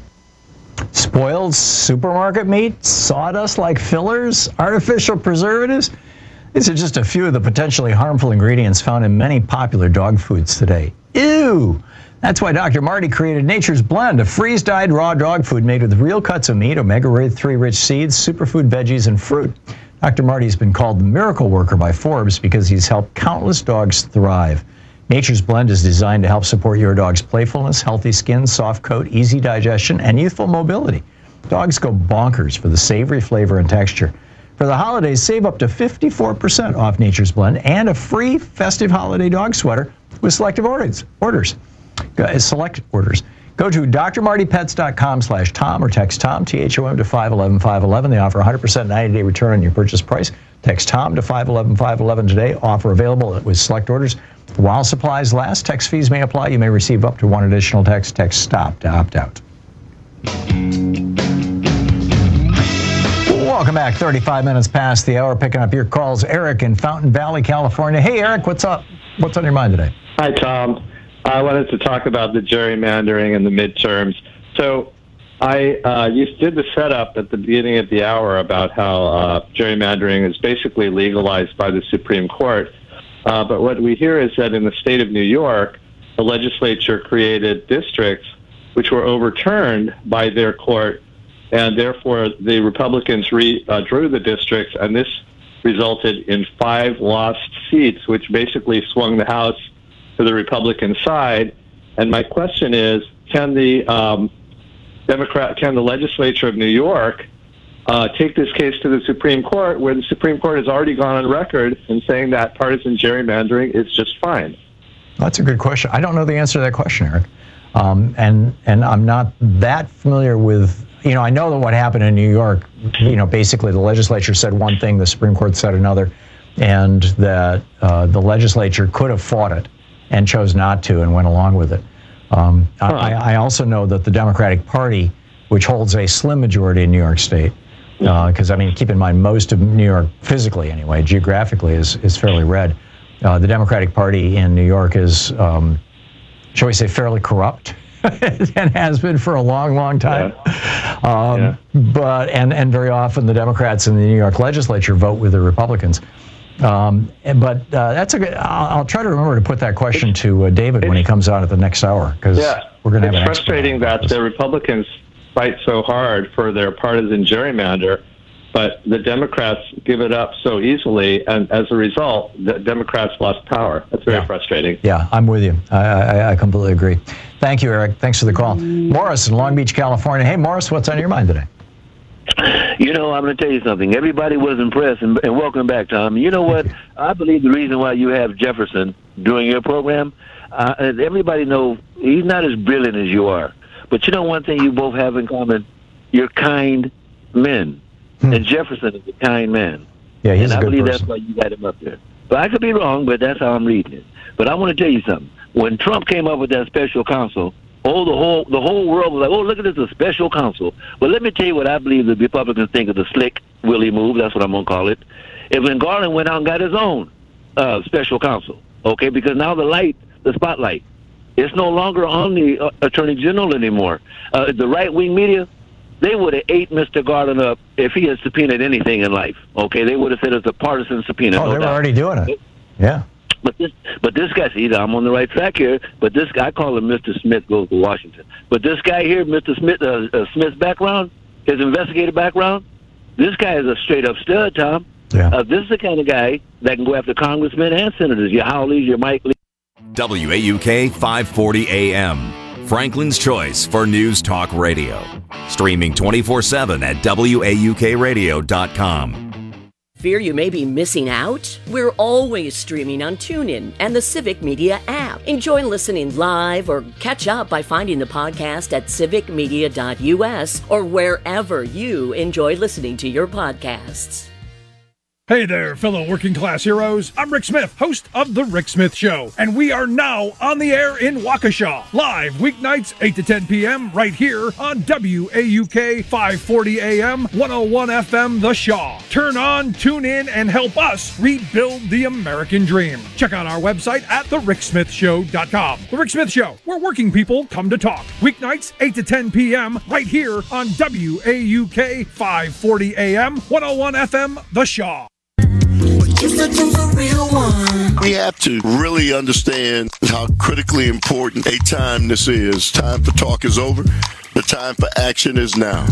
Spoiled supermarket meat, sawdust like fillers, artificial preservatives. These are just a few of the potentially harmful ingredients found in many popular dog foods today. Ew! That's why Doctor Marty created Nature's Blend, a freeze-dried raw dog food made with real cuts of meat, omega three rich seeds, superfood veggies, and fruit. Doctor Marty's been called the miracle worker by Forbes because he's helped countless dogs thrive. Nature's Blend is designed to help support your dog's playfulness, healthy skin, soft coat, easy digestion, and youthful mobility. Dogs go bonkers for the savory flavor and texture. For the holidays, save up to fifty-four percent off Nature's Blend and a free festive holiday dog sweater with selective orders. orders. Select orders. Go to d r marty pets dot com slash Tom or text Tom, T H O M, to five one one five one one. They offer one hundred percent ninety day return on your purchase price. Text Tom to five one one five one one today. Offer available with select orders while supplies last. Text fees may apply. You may receive up to one additional text. Text STOP to opt out. Welcome back. thirty-five minutes past the hour. Picking up your calls. Eric in Fountain Valley, California. Hey, Eric, what's up? What's on your mind today? Hi, Tom. I wanted to talk about the gerrymandering and the midterms. So I uh, you did the setup at the beginning of the hour about how uh, gerrymandering is basically legalized by the Supreme Court. Uh, but what we hear is that in the state of New York, the legislature created districts which were overturned by their court, and therefore the Republicans re, uh, drew the districts, and this resulted in five lost seats, which basically swung the House to the Republican side. And my question is, can the um, Democrat, can the legislature of New York uh, take this case to the Supreme Court, where the Supreme Court has already gone on record in saying that partisan gerrymandering is just fine? That's a good question. I don't know the answer to that question, Eric. Um, and and I'm not that familiar with, you know, I know that what happened in New York, you know, basically the legislature said one thing, the Supreme Court said another, and that uh, the legislature could have fought it and chose not to and went along with it. Um, huh. I, I also know that the Democratic Party, which holds a slim majority in New York State, because, uh, I mean, keep in mind, most of New York, physically anyway, geographically, is, is fairly red. Uh, the Democratic Party in New York is, um, shall we say, fairly corrupt, and has been for a long, long time. Yeah. Um, yeah. But, and, and very often the Democrats in the New York legislature vote with the Republicans. Um, but uh, that's a good, I'll, I'll try to remember to put that question to uh, David when he comes out at the next hour, because yeah, we're going to have an It's frustrating that the Republicans fight so hard for their partisan gerrymander, but the Democrats give it up so easily, and as a result, the Democrats lost power. That's very yeah. frustrating. Yeah, I'm with you. I, I, I completely agree. Thank you, Eric. Thanks for the call. Morris in Long Beach, California. Hey, Morris, what's on your mind today? You know, I'm going to tell you something. Everybody was impressed, and, and welcome back, Tom. You know what? I believe the reason why you have Jefferson doing your program, uh, everybody knows he's not as brilliant as you are. But you know one thing you both have in common? You're kind men. Hmm. And Jefferson is a kind man. Yeah, he's and a I good believe person. that's why you got him up there. But I could be wrong, but that's how I'm reading it. But I want to tell you something. When Trump came up with that special counsel, oh, the whole the whole world was like, oh, look at this, a special counsel. Well, let me tell you what I believe the Republicans think of the slick Willie move. That's what I'm going to call it. If when Garland went out and got his own uh, special counsel, okay, because now the light, the spotlight, it's no longer on the uh, Attorney General anymore. Uh, the right-wing media, they would have ate Mister Garland up if he had subpoenaed anything in life, okay? They would have said it's a partisan subpoena. Oh, no they were doubt. already doing it. Yeah. But this, but this guy, see, I'm on the right track here. But this guy, I call him Mister Smith, goes to Washington. But this guy here, Mister Smith, uh, uh, Smith's background, his investigative background, this guy is a straight-up stud, Tom. Yeah. Uh, this is the kind of guy that can go after congressmen and senators, your Howleys, your Mike Lee. W A U K five forty A M, Franklin's Choice for News Talk Radio. Streaming twenty-four seven at W A U K radio dot com. Fear you may be missing out? We're always streaming on TuneIn and the Civic Media app. Enjoy listening live or catch up by finding the podcast at civic media dot U S or wherever you enjoy listening to your podcasts. Hey there, fellow working class heroes. I'm Rick Smith, host of The Rick Smith Show, and we are now on the air in Waukesha, live weeknights eight to ten p.m. right here on W A U K five forty A M, one oh one F M The Shaw. Turn on, tune in, and help us rebuild the American dream. Check out our website at the rick smith show dot com. The Rick Smith Show, where working people come to talk. Weeknights eight to ten p.m. right here on W A U K five forty A M, one oh one F M The Shaw. Choose to choose a real one. We have to really understand how critically important a time this is. Time for talk is over. The time for action is now.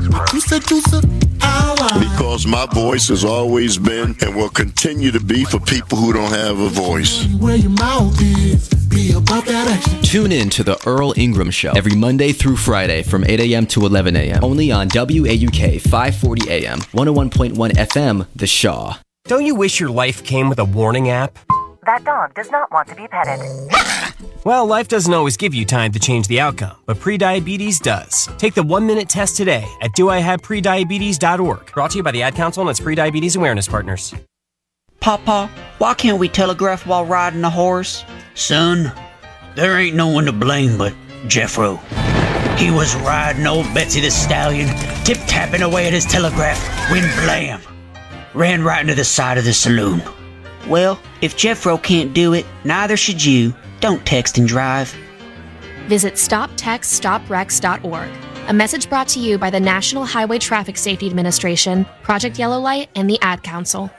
Because my voice has always been and will continue to be for people who don't have a voice. Where your mouth is, be about that action. Tune in to the Earl Ingram Show every Monday through Friday from eight a.m. to eleven a.m. Only on W A U K five forty A M, one oh one point one F M, The Shaw. Don't you wish your life came with a warning app? That dog does not want to be petted. Well, life doesn't always give you time to change the outcome, but prediabetes does. Take the one-minute test today at do I have prediabetes dot org. Brought to you by the Ad Council and its Prediabetes Awareness Partners. Papa, why can't we telegraph while riding a horse? Son, there ain't no one to blame but Jeffro. He was riding old Betsy the Stallion, tip-tapping away at his telegraph, when blam! Ran right into the side of the saloon. Well, if Jeffro can't do it, neither should you. Don't text and drive. Visit stop text stop wrecks dot org. A message brought to you by the National Highway Traffic Safety Administration, Project Yellow Light, and the Ad Council.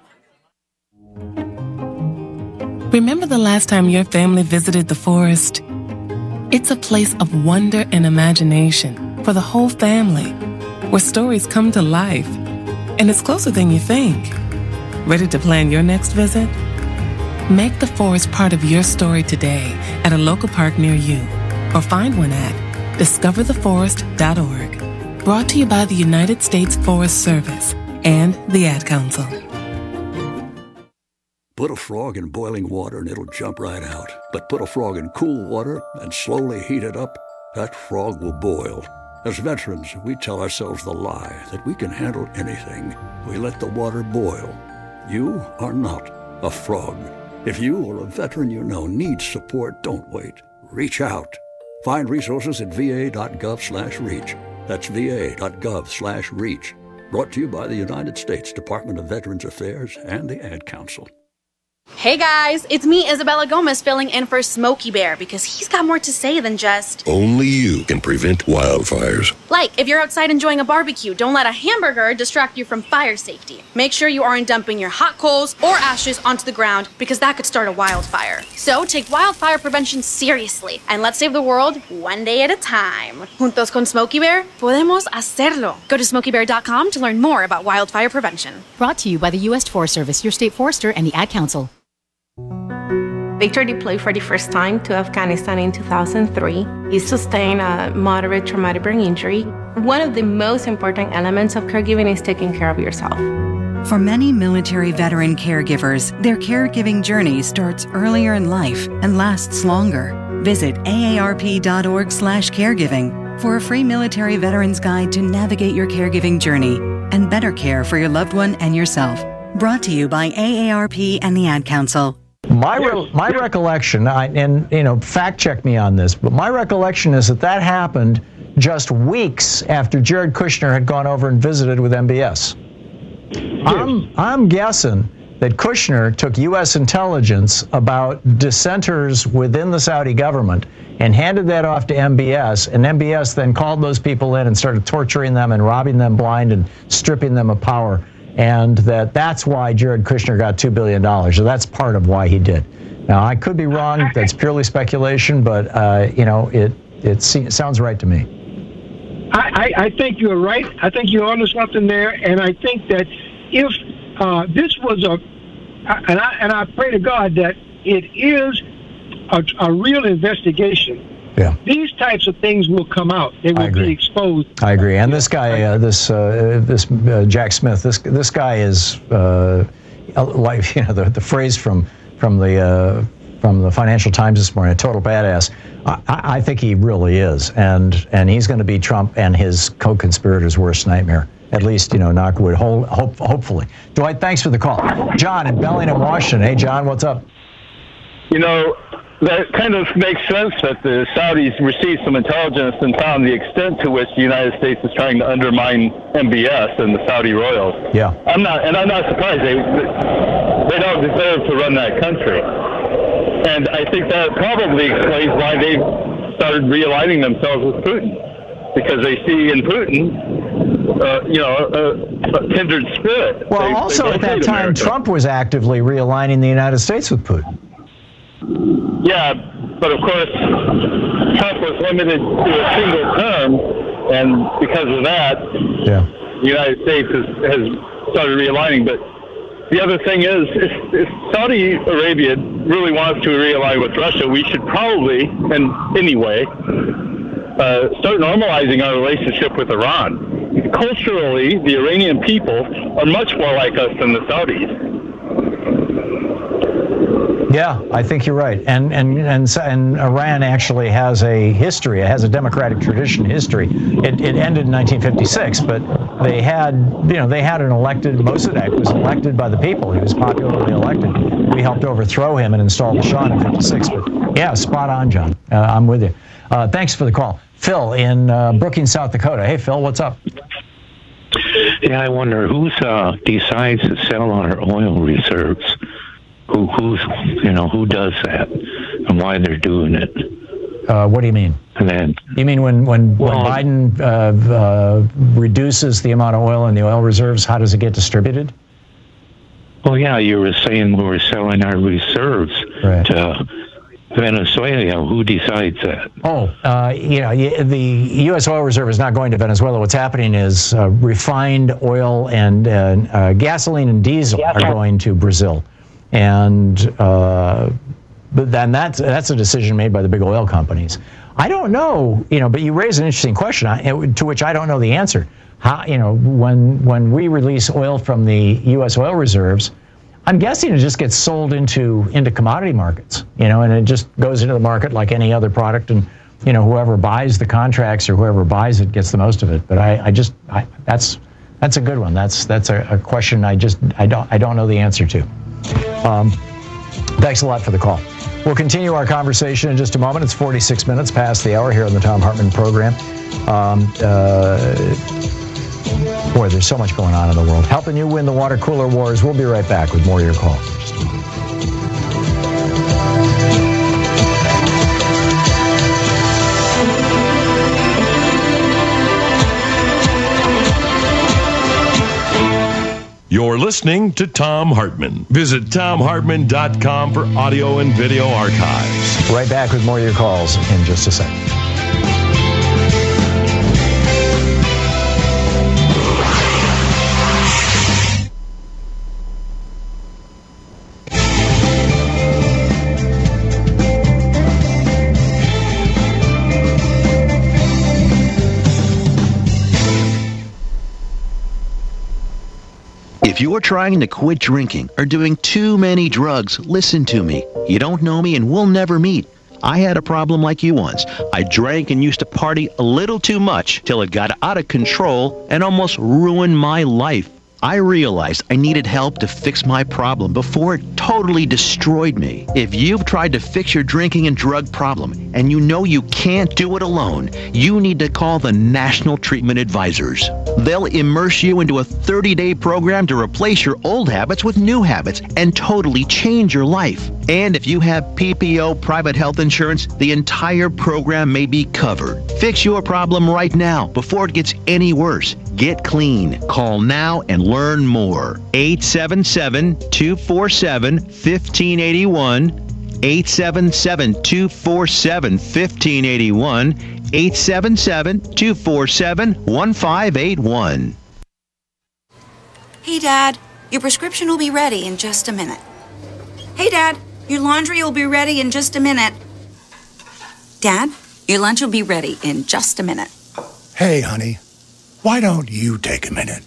Remember the last time your family visited the forest? It's a place of wonder and imagination for the whole family, where stories come to life. And it's closer than you think. Ready to plan your next visit? Make the forest part of your story today at a local park near you, or find one at discover the forest dot org. Brought to you by the United States Forest Service and the Ad Council. Put a frog in boiling water and it'll jump right out. But put a frog in cool water and slowly heat it up, that frog will boil. As veterans, we tell ourselves the lie that we can handle anything. We let the water boil. You are not a frog. If you or a veteran you know needs support, don't wait. Reach out. Find resources at v a dot gov slash reach. That's v a dot gov slash reach. Brought to you by the United States Department of Veterans Affairs and the Ad Council. Hey guys, it's me, Isabella Gomez, filling in for Smokey Bear because he's got more to say than just... Only you can prevent wildfires. Like, if you're outside enjoying a barbecue, don't let a hamburger distract you from fire safety. Make sure you aren't dumping your hot coals or ashes onto the ground because that could start a wildfire. So take wildfire prevention seriously and let's save the world one day at a time. Juntos con Smokey Bear, podemos hacerlo. Go to smokey bear dot com to learn more about wildfire prevention. Brought to you by the U S Forest Service, your state forester, and the Ad Council. Victor deployed for the first time to Afghanistan in two thousand three. He sustained a moderate traumatic brain injury. One of the most important elements of caregiving is taking care of yourself. For many military veteran caregivers, their caregiving journey starts earlier in life and lasts longer. Visit A A R P dot org slash caregiving for a free military veterans guide to navigate your caregiving journey and better care for your loved one and yourself. Brought to you by A A R P and the Ad Council. My re- my recollection, I, and you know, fact check me on this, but my recollection is that that happened just weeks after Jared Kushner had gone over and visited with M B S. I'm I'm guessing that Kushner took U S intelligence about dissenters within the Saudi government and handed that off to M B S, and M B S then called those people in and started torturing them and robbing them blind and stripping them of power. And that that's why Jared Kushner got two billion dollars. So that's part of why he did. Now, I could be wrong. That's purely speculation, but, uh, you know, it, it sounds right to me. I, I, I think you're right. I think you're onto something there. And I think that if uh, this was a, and I, and I pray to God that it is a, a real investigation, yeah, these types of things will come out. They will be exposed. I agree. And this guy, uh, this uh, this uh, Jack Smith, this this guy is uh, like, you know, the, the phrase from from the uh, from the Financial Times this morning, a total badass. I, I think he really is, and and he's going to be Trump and his co-conspirators' worst nightmare. At least, you know, knock wood. Hope, hope, hopefully. Dwight, thanks for the call. John in Bellingham, Washington. Hey, John, what's up? You know, that kind of makes sense that the Saudis received some intelligence and found the extent to which the United States is trying to undermine M B S and the Saudi royals. Yeah. I'm not, and I'm not surprised. They they don't deserve to run that country. And I think that probably explains why they started realigning themselves with Putin. Because they see in Putin uh, you know, a, a kindred spirit. Well, they, also they at that time, America. Trump was actively realigning the United States with Putin. Yeah, but of course, Trump was limited to a single term, and because of that, yeah. the United States has, has started realigning. But the other thing is, if, if Saudi Arabia really wants to realign with Russia, we should probably, and anyway, uh, start normalizing our relationship with Iran. Culturally, the Iranian people are much more like us than the Saudis. Yeah, I think you're right. And and and and Iran actually has a history. It has a democratic tradition history. It it ended in nineteen fifty-six, but they had you know they had an elected Mossadegh was elected by the people. He was popularly elected. We helped overthrow him and install the Shah in fifty-six. But yeah, spot on, John. Uh, I'm with you. Uh, thanks for the call, Phil in uh, Brookings, South Dakota. Hey, Phil, what's up? Yeah, I wonder who's uh, decides to sell our oil reserves. Who, who's, you know, who does that, and why they're doing it? Uh, what do you mean? And then, you mean when when, well, when Biden uh, uh, reduces the amount of oil in the oil reserves? How does it get distributed? Well, yeah, you were saying we were selling our reserves right. to Venezuela. Who decides that? Oh, uh, you know, the U S oil reserve is not going to Venezuela. What's happening is uh, refined oil and uh, uh, gasoline and diesel yeah, are going to Brazil. And uh, but then that's that's a decision made by the big oil companies. I don't know, you know, but you raise an interesting question to which I don't know the answer. How, you know, when when we release oil from the U S oil reserves, I'm guessing it just gets sold into into commodity markets, you know, and it just goes into the market like any other product, and you know, whoever buys the contracts or whoever buys it gets the most of it. But I, I just I, that's that's a good one. That's that's a, a question I just I don't I don't know the answer to. Um, thanks a lot for the call. We'll continue our conversation in just a moment. It's forty-six minutes past the hour here on the Thom Hartmann program. Um, uh, boy, there's so much going on in the world. Helping you win the water cooler wars. We'll be right back with more of your calls. You're listening to Thom Hartmann. Visit Thom Hartmann dot com for audio and video archives. Right back with more of your calls in just a second. If you're trying to quit drinking or doing too many drugs, listen to me. You don't know me and we'll never meet. I had a problem like you once. I drank and used to party a little too much till it got out of control and almost ruined my life. I realized I needed help to fix my problem before it totally destroyed me. If you've tried to fix your drinking and drug problem and you know you can't do it alone, you need to call the National Treatment Advisors. They'll immerse you into a thirty-day program to replace your old habits with new habits and totally change your life. And if you have P P O private health insurance, the entire program may be covered. Fix your problem right now before it gets any worse. Get clean. Call now and learn more. eight seven seven, two four seven, one five eight one. eight seven seven, two four seven, one five eight one. eight seven seven, two four seven, one five eight one. Hey, Dad, your prescription will be ready in just a minute. Hey, Dad, your laundry will be ready in just a minute. Dad, your lunch will be ready in just a minute. Hey, honey. Why don't you take a minute?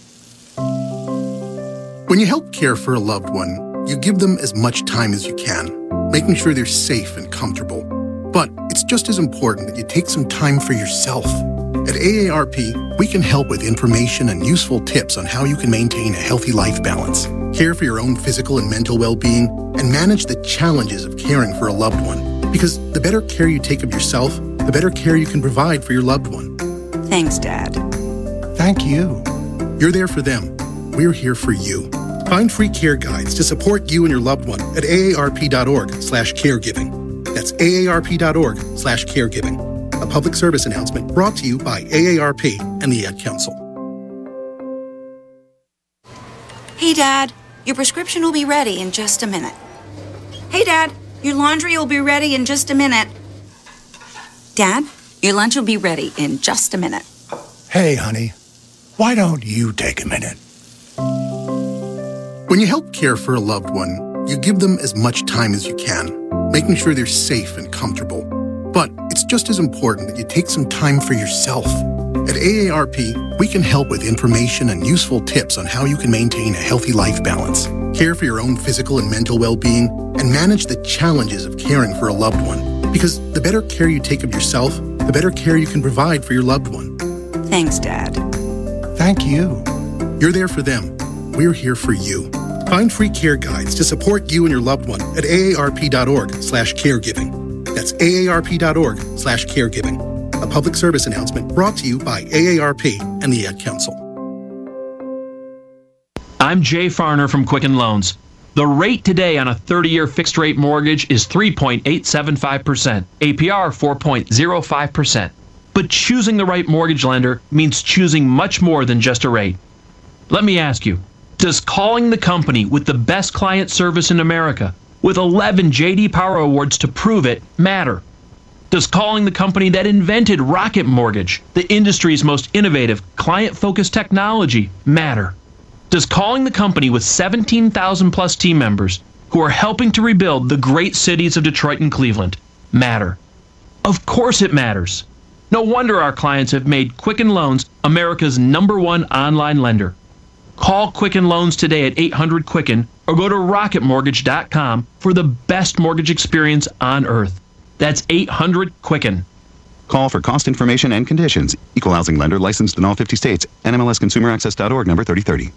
When you help care for a loved one, you give them as much time as you can, making sure they're safe and comfortable. But it's just as important that you take some time for yourself. At A A R P, we can help with information and useful tips on how you can maintain a healthy life balance, care for your own physical and mental well-being, and manage the challenges of caring for a loved one. Because the better care you take of yourself, the better care you can provide for your loved one. Thanks, Dad. Thank you. You're there for them. We're here for you. Find free care guides to support you and your loved one at aarp.org slash caregiving. That's aarp.org slash caregiving. A public service announcement brought to you by A A R P and the Ad Council. Hey, Dad, your prescription will be ready in just a minute. Hey, Dad, your laundry will be ready in just a minute. Dad, your lunch will be ready in just a minute. Hey, honey, why don't you take a minute? When you help care for a loved one, you give them as much time as you can, making sure they're safe and comfortable. But it's just as important that you take some time for yourself. At A A R P, we can help with information and useful tips on how you can maintain a healthy life balance, care for your own physical and mental well-being, and manage the challenges of caring for a loved one. Because the better care you take of yourself, the better care you can provide for your loved one. Thanks, Dad. Thank you. You're there for them. We're here for you. Find free care guides to support you and your loved one at aarp.org slash caregiving. That's aarp.org slash caregiving. A public service announcement brought to you by A A R P and the Ad Council. I'm Jay Farner from Quicken Loans. The rate today on a thirty-year fixed-rate mortgage is three point eight seven five percent, A P R four point zero five percent. But choosing the right mortgage lender means choosing much more than just a rate. Let me ask you, does calling the company with the best client service in America, with eleven J D Power Awards to prove it, matter? Does calling the company that invented Rocket Mortgage, the industry's most innovative, client-focused technology, matter? Does calling the company with seventeen thousand plus team members who are helping to rebuild the great cities of Detroit and Cleveland matter? Of course it matters. No wonder our clients have made Quicken Loans America's number one online lender. Call Quicken Loans today at eight hundred Quicken or go to rocket mortgage dot com for the best mortgage experience on earth. That's eight hundred Quicken. Call for cost information and conditions. Equal housing lender licensed in all fifty states. N M L S consumer access dot org number thirty thirty.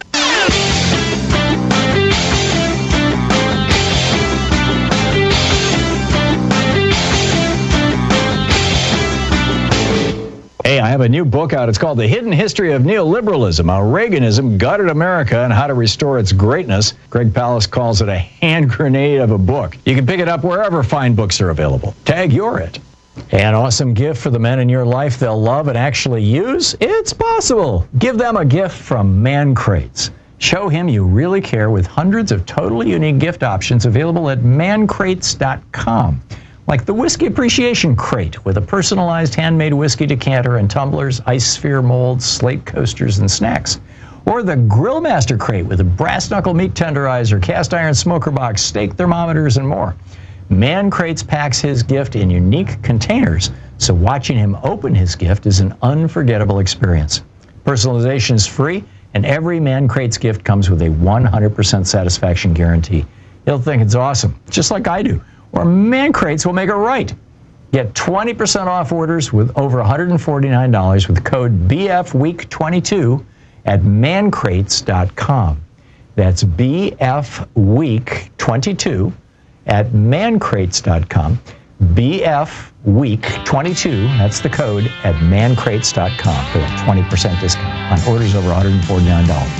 Hey, I have a new book out. It's called The Hidden History of Neoliberalism, How Reaganism Gutted America and How to Restore Its Greatness. Greg Palast calls it a hand grenade of a book. You can pick it up wherever fine books are available. Tag You're It. An awesome gift for the men in your life they'll love and actually use? It's possible. Give them a gift from Man Crates. Show him you really care with hundreds of totally unique gift options available at man crates dot com. Like the Whiskey Appreciation Crate with a personalized handmade whiskey decanter and tumblers, ice sphere molds, slate coasters, and snacks. Or the Grill Master Crate with a brass knuckle meat tenderizer, cast iron smoker box, steak thermometers, and more. Man Crates packs his gift in unique containers, so watching him open his gift is an unforgettable experience. Personalization is free, and every Man Crates gift comes with a one hundred percent satisfaction guarantee. He'll think it's awesome, just like I do. Or Man Crates will make it right. Get twenty percent off orders with over one hundred forty-nine dollars with code B F week twenty-two at man crates dot com. That's B F week twenty-two at man crates dot com. B F week twenty-two, that's the code, at man crates dot com for a twenty percent discount on orders over one hundred forty-nine dollars.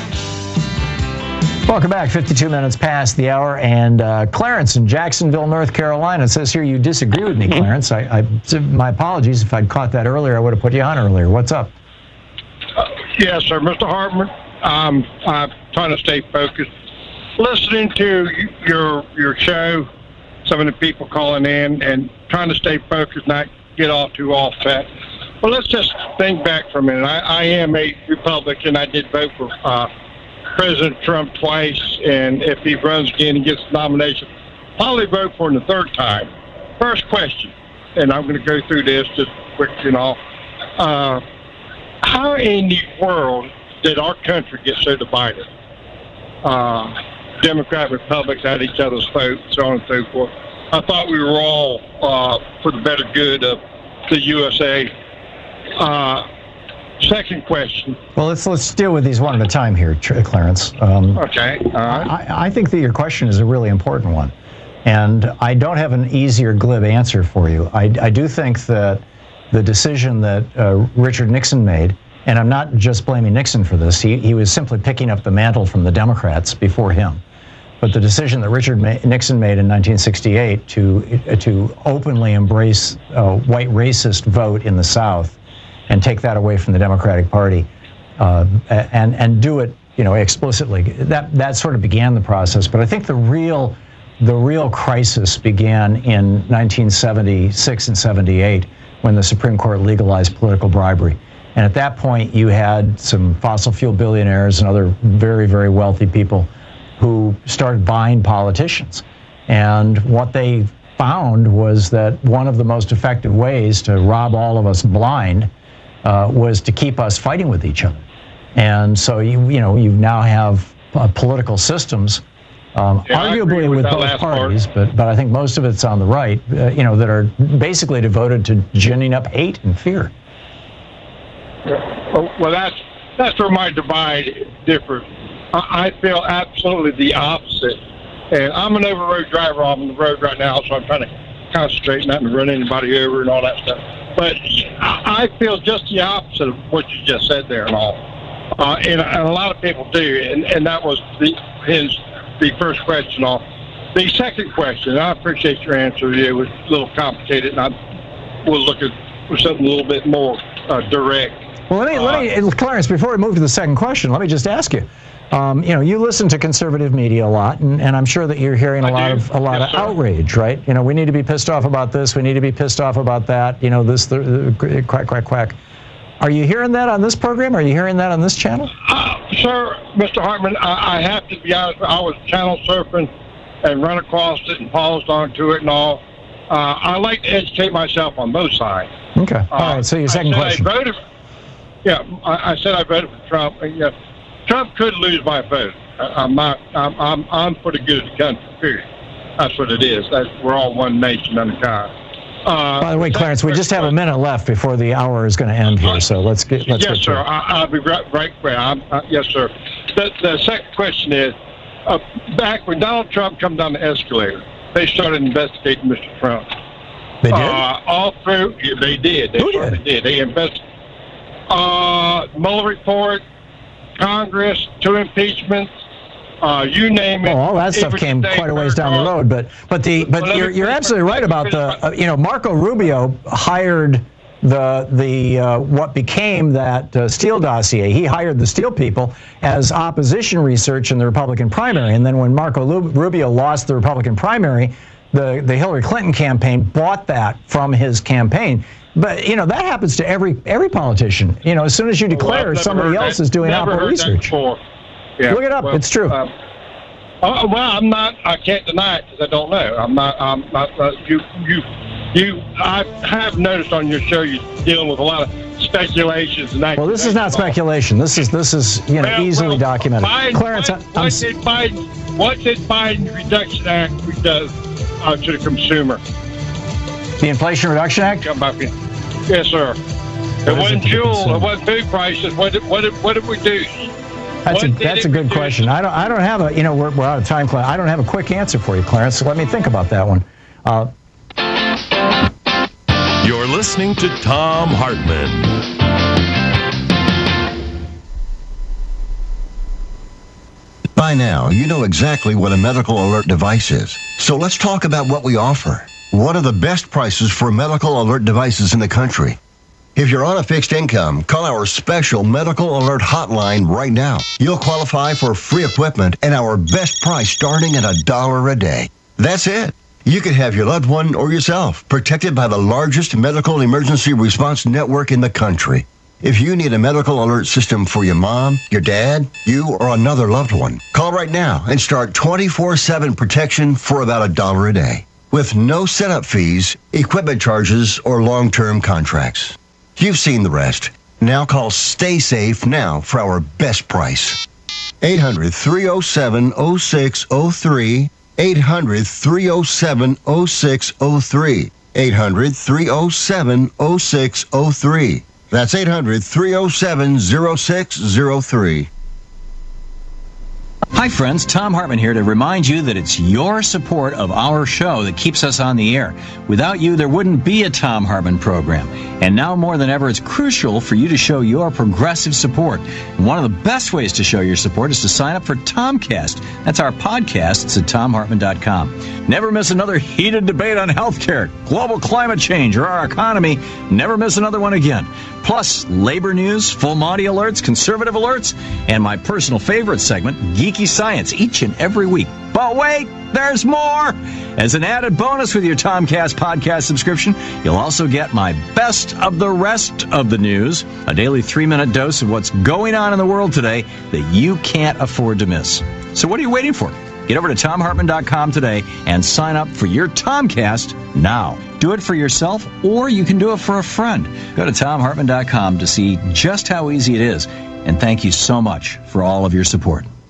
Welcome back. fifty-two minutes past the hour, and uh, Clarence in Jacksonville, North Carolina. It says here you disagree with me, Clarence. I, I, my apologies. If I'd caught that earlier, I would have put you on earlier. What's up? Uh, yes, sir. Mister Hartman, um, I'm trying to stay focused. Listening to your your show, some of the people calling in, and trying to stay focused, not get off too off track. Well, let's just think back for a minute. I, I am a Republican. I did vote for uh, President Trump twice, and if he runs again and gets the nomination, probably vote for him the third time. First question, and I'm going to go through this just quick and all. Uh, how in the world did our country get so divided? Uh, Democrat, Republicans had each other's votes, so on and so forth. I thought we were all uh, for the better good of the U S A. Uh, Second question. Well, let's let's deal with these one at a time here, Clarence. Um, okay. All right. I, I think that your question is a really important one, and I don't have an easy or glib answer for you. I, I do think that the decision that uh, Richard Nixon made, and I'm not just blaming Nixon for this, he, he was simply picking up the mantle from the Democrats before him. But the decision that Richard Nixon made in nineteen sixty-eight to to openly embrace a white racist vote in the South and take that away from the Democratic Party, uh, and and do it you know, explicitly. That that sort of began the process. But I think the real the real crisis began in nineteen seventy-six and seventy-eight when the Supreme Court legalized political bribery. And at that point, you had some fossil fuel billionaires and other very, very wealthy people who started buying politicians. And what they found was that one of the most effective ways to rob all of us blind uh, was to keep us fighting with each other. And so, you you know, you now have uh, political systems, um, yeah, arguably with, with both parties, part. but but I think most of it's on the right, uh, you know, that are basically devoted to ginning up hate and fear. Well, that's that's where my divide differs. I, I feel absolutely the opposite. And I'm an over-road driver. I'm on the road right now, so I'm trying to concentrate not to run anybody over and all that stuff. But I feel just the opposite of what you just said there and all. Uh, and, and a lot of people do. And, and that was the, his the first question off. The second question, I appreciate your answer. It was a little complicated, and I will look at for something a little bit more uh, direct. Well, let me, uh, let me, Clarence, before we move to the second question, let me just ask you. Um, you know, you listen to conservative media a lot, and, and I'm sure that you're hearing a I lot do. of a lot yes, of sir. outrage, right? You know, we need to be pissed off about this. We need to be pissed off about that. You know, this, the, the quack, quack, quack. Are you hearing that on this program? Are you hearing that on this channel? Uh, sir, Mister Hartman, I, I have to be honest. I was channel surfing and run across it and paused onto it and all. Uh, I like to educate myself on both sides. Okay. All uh, right. So your second I question. I voted, yeah, I, I said I voted for Trump. Yeah. Trump could lose my vote. I'm not. I'm. I'm. I'm for the good of the country. Period. That's what it is. That's, we're all one nation under God. Uh, By the way, Clarence, we just have a minute left before the hour is going to end here. So let's get. Let's yes, get sir. I, I'll be right. Right. right I'm, uh, yes, sir. The, the second question is: uh, back when Donald Trump come down the escalator, they started investigating Mister Trump. They did. Uh, all through. Yeah, they did. They Who did? did? They investigated. Uh, Mueller report. Congress, two impeachments, uh, you name it. Well, all that stuff came quite a ways down the road, but but the but well, you're you're absolutely right about the uh, you know Marco Rubio hired the the uh, what became that uh, Steele dossier. He hired the Steele people as opposition research in the Republican primary, and then when Marco Rubio lost the Republican primary, the the Hillary Clinton campaign bought that from his campaign. But, you know, that happens to every every politician. You know, as soon as you declare, well, somebody else that. is doing Apple research. Yeah. Look it up. Well, it's true. Um, uh, well, I'm not. I can't deny it because I don't know. I'm not. I'm not. Uh, you, you, you. I have noticed on your show you're dealing with a lot of speculations and. Well, this is not speculation. This is this is you know well, easily well, documented. Biden, Clarence, what, I'm, what did Biden? What did Biden Reduction Act do uh, to the consumer? The Inflation Reduction Act? Yes, sir. It wasn't fuel. It wasn't food prices. What did, what did, what did we do? That's a, that's a good do? question. I don't I don't have a, you know, we're, we're out of time, Clarence. I don't have a quick answer for you, Clarence, so let me think about that one. Uh, You're listening to Thom Hartmann. By now, you know exactly what a medical alert device is. So let's talk about what we offer. What are the best prices for medical alert devices in the country? If you're on a fixed income, call our special medical alert hotline right now. You'll qualify for free equipment and our best price starting at a dollar a day. That's it. You could have your loved one or yourself protected by the largest medical emergency response network in the country. If you need a medical alert system for your mom, your dad, you, or another loved one, call right now and start twenty-four seven protection for about a dollar a day, with no setup fees, equipment charges, or long-term contracts. You've seen the rest. Now call Stay Safe now for our best price. eight hundred, three oh seven, oh six oh three, eight hundred, three oh seven, oh six oh three, eight hundred, three oh seven, oh six oh three. That's eight hundred, three oh seven, oh six oh three. Hi friends, Tom Hartman here to remind you that it's your support of our show that keeps us on the air. Without you, there wouldn't be a Tom Hartman program. And now more than ever, it's crucial for you to show your progressive support. And one of the best ways to show your support is to sign up for Tomcast. That's our podcast. It's at tom hartman dot com. Never miss another heated debate on healthcare, global climate change, or our economy. Never miss another one again. Plus, labor news, full Monty alerts, conservative alerts, and my personal favorite segment, Geeky Science, each and every week. But wait, there's more! As an added bonus with your Tomcast podcast subscription, you'll also get my best of the rest of the news, a daily three-minute dose of what's going on in the world today that you can't afford to miss. So what are you waiting for? Get over to tom hartman dot com today and sign up for your Tomcast now. Do it for yourself, or you can do it for a friend. Go to tom hartman dot com to see just how easy it is. And thank you so much for all of your support.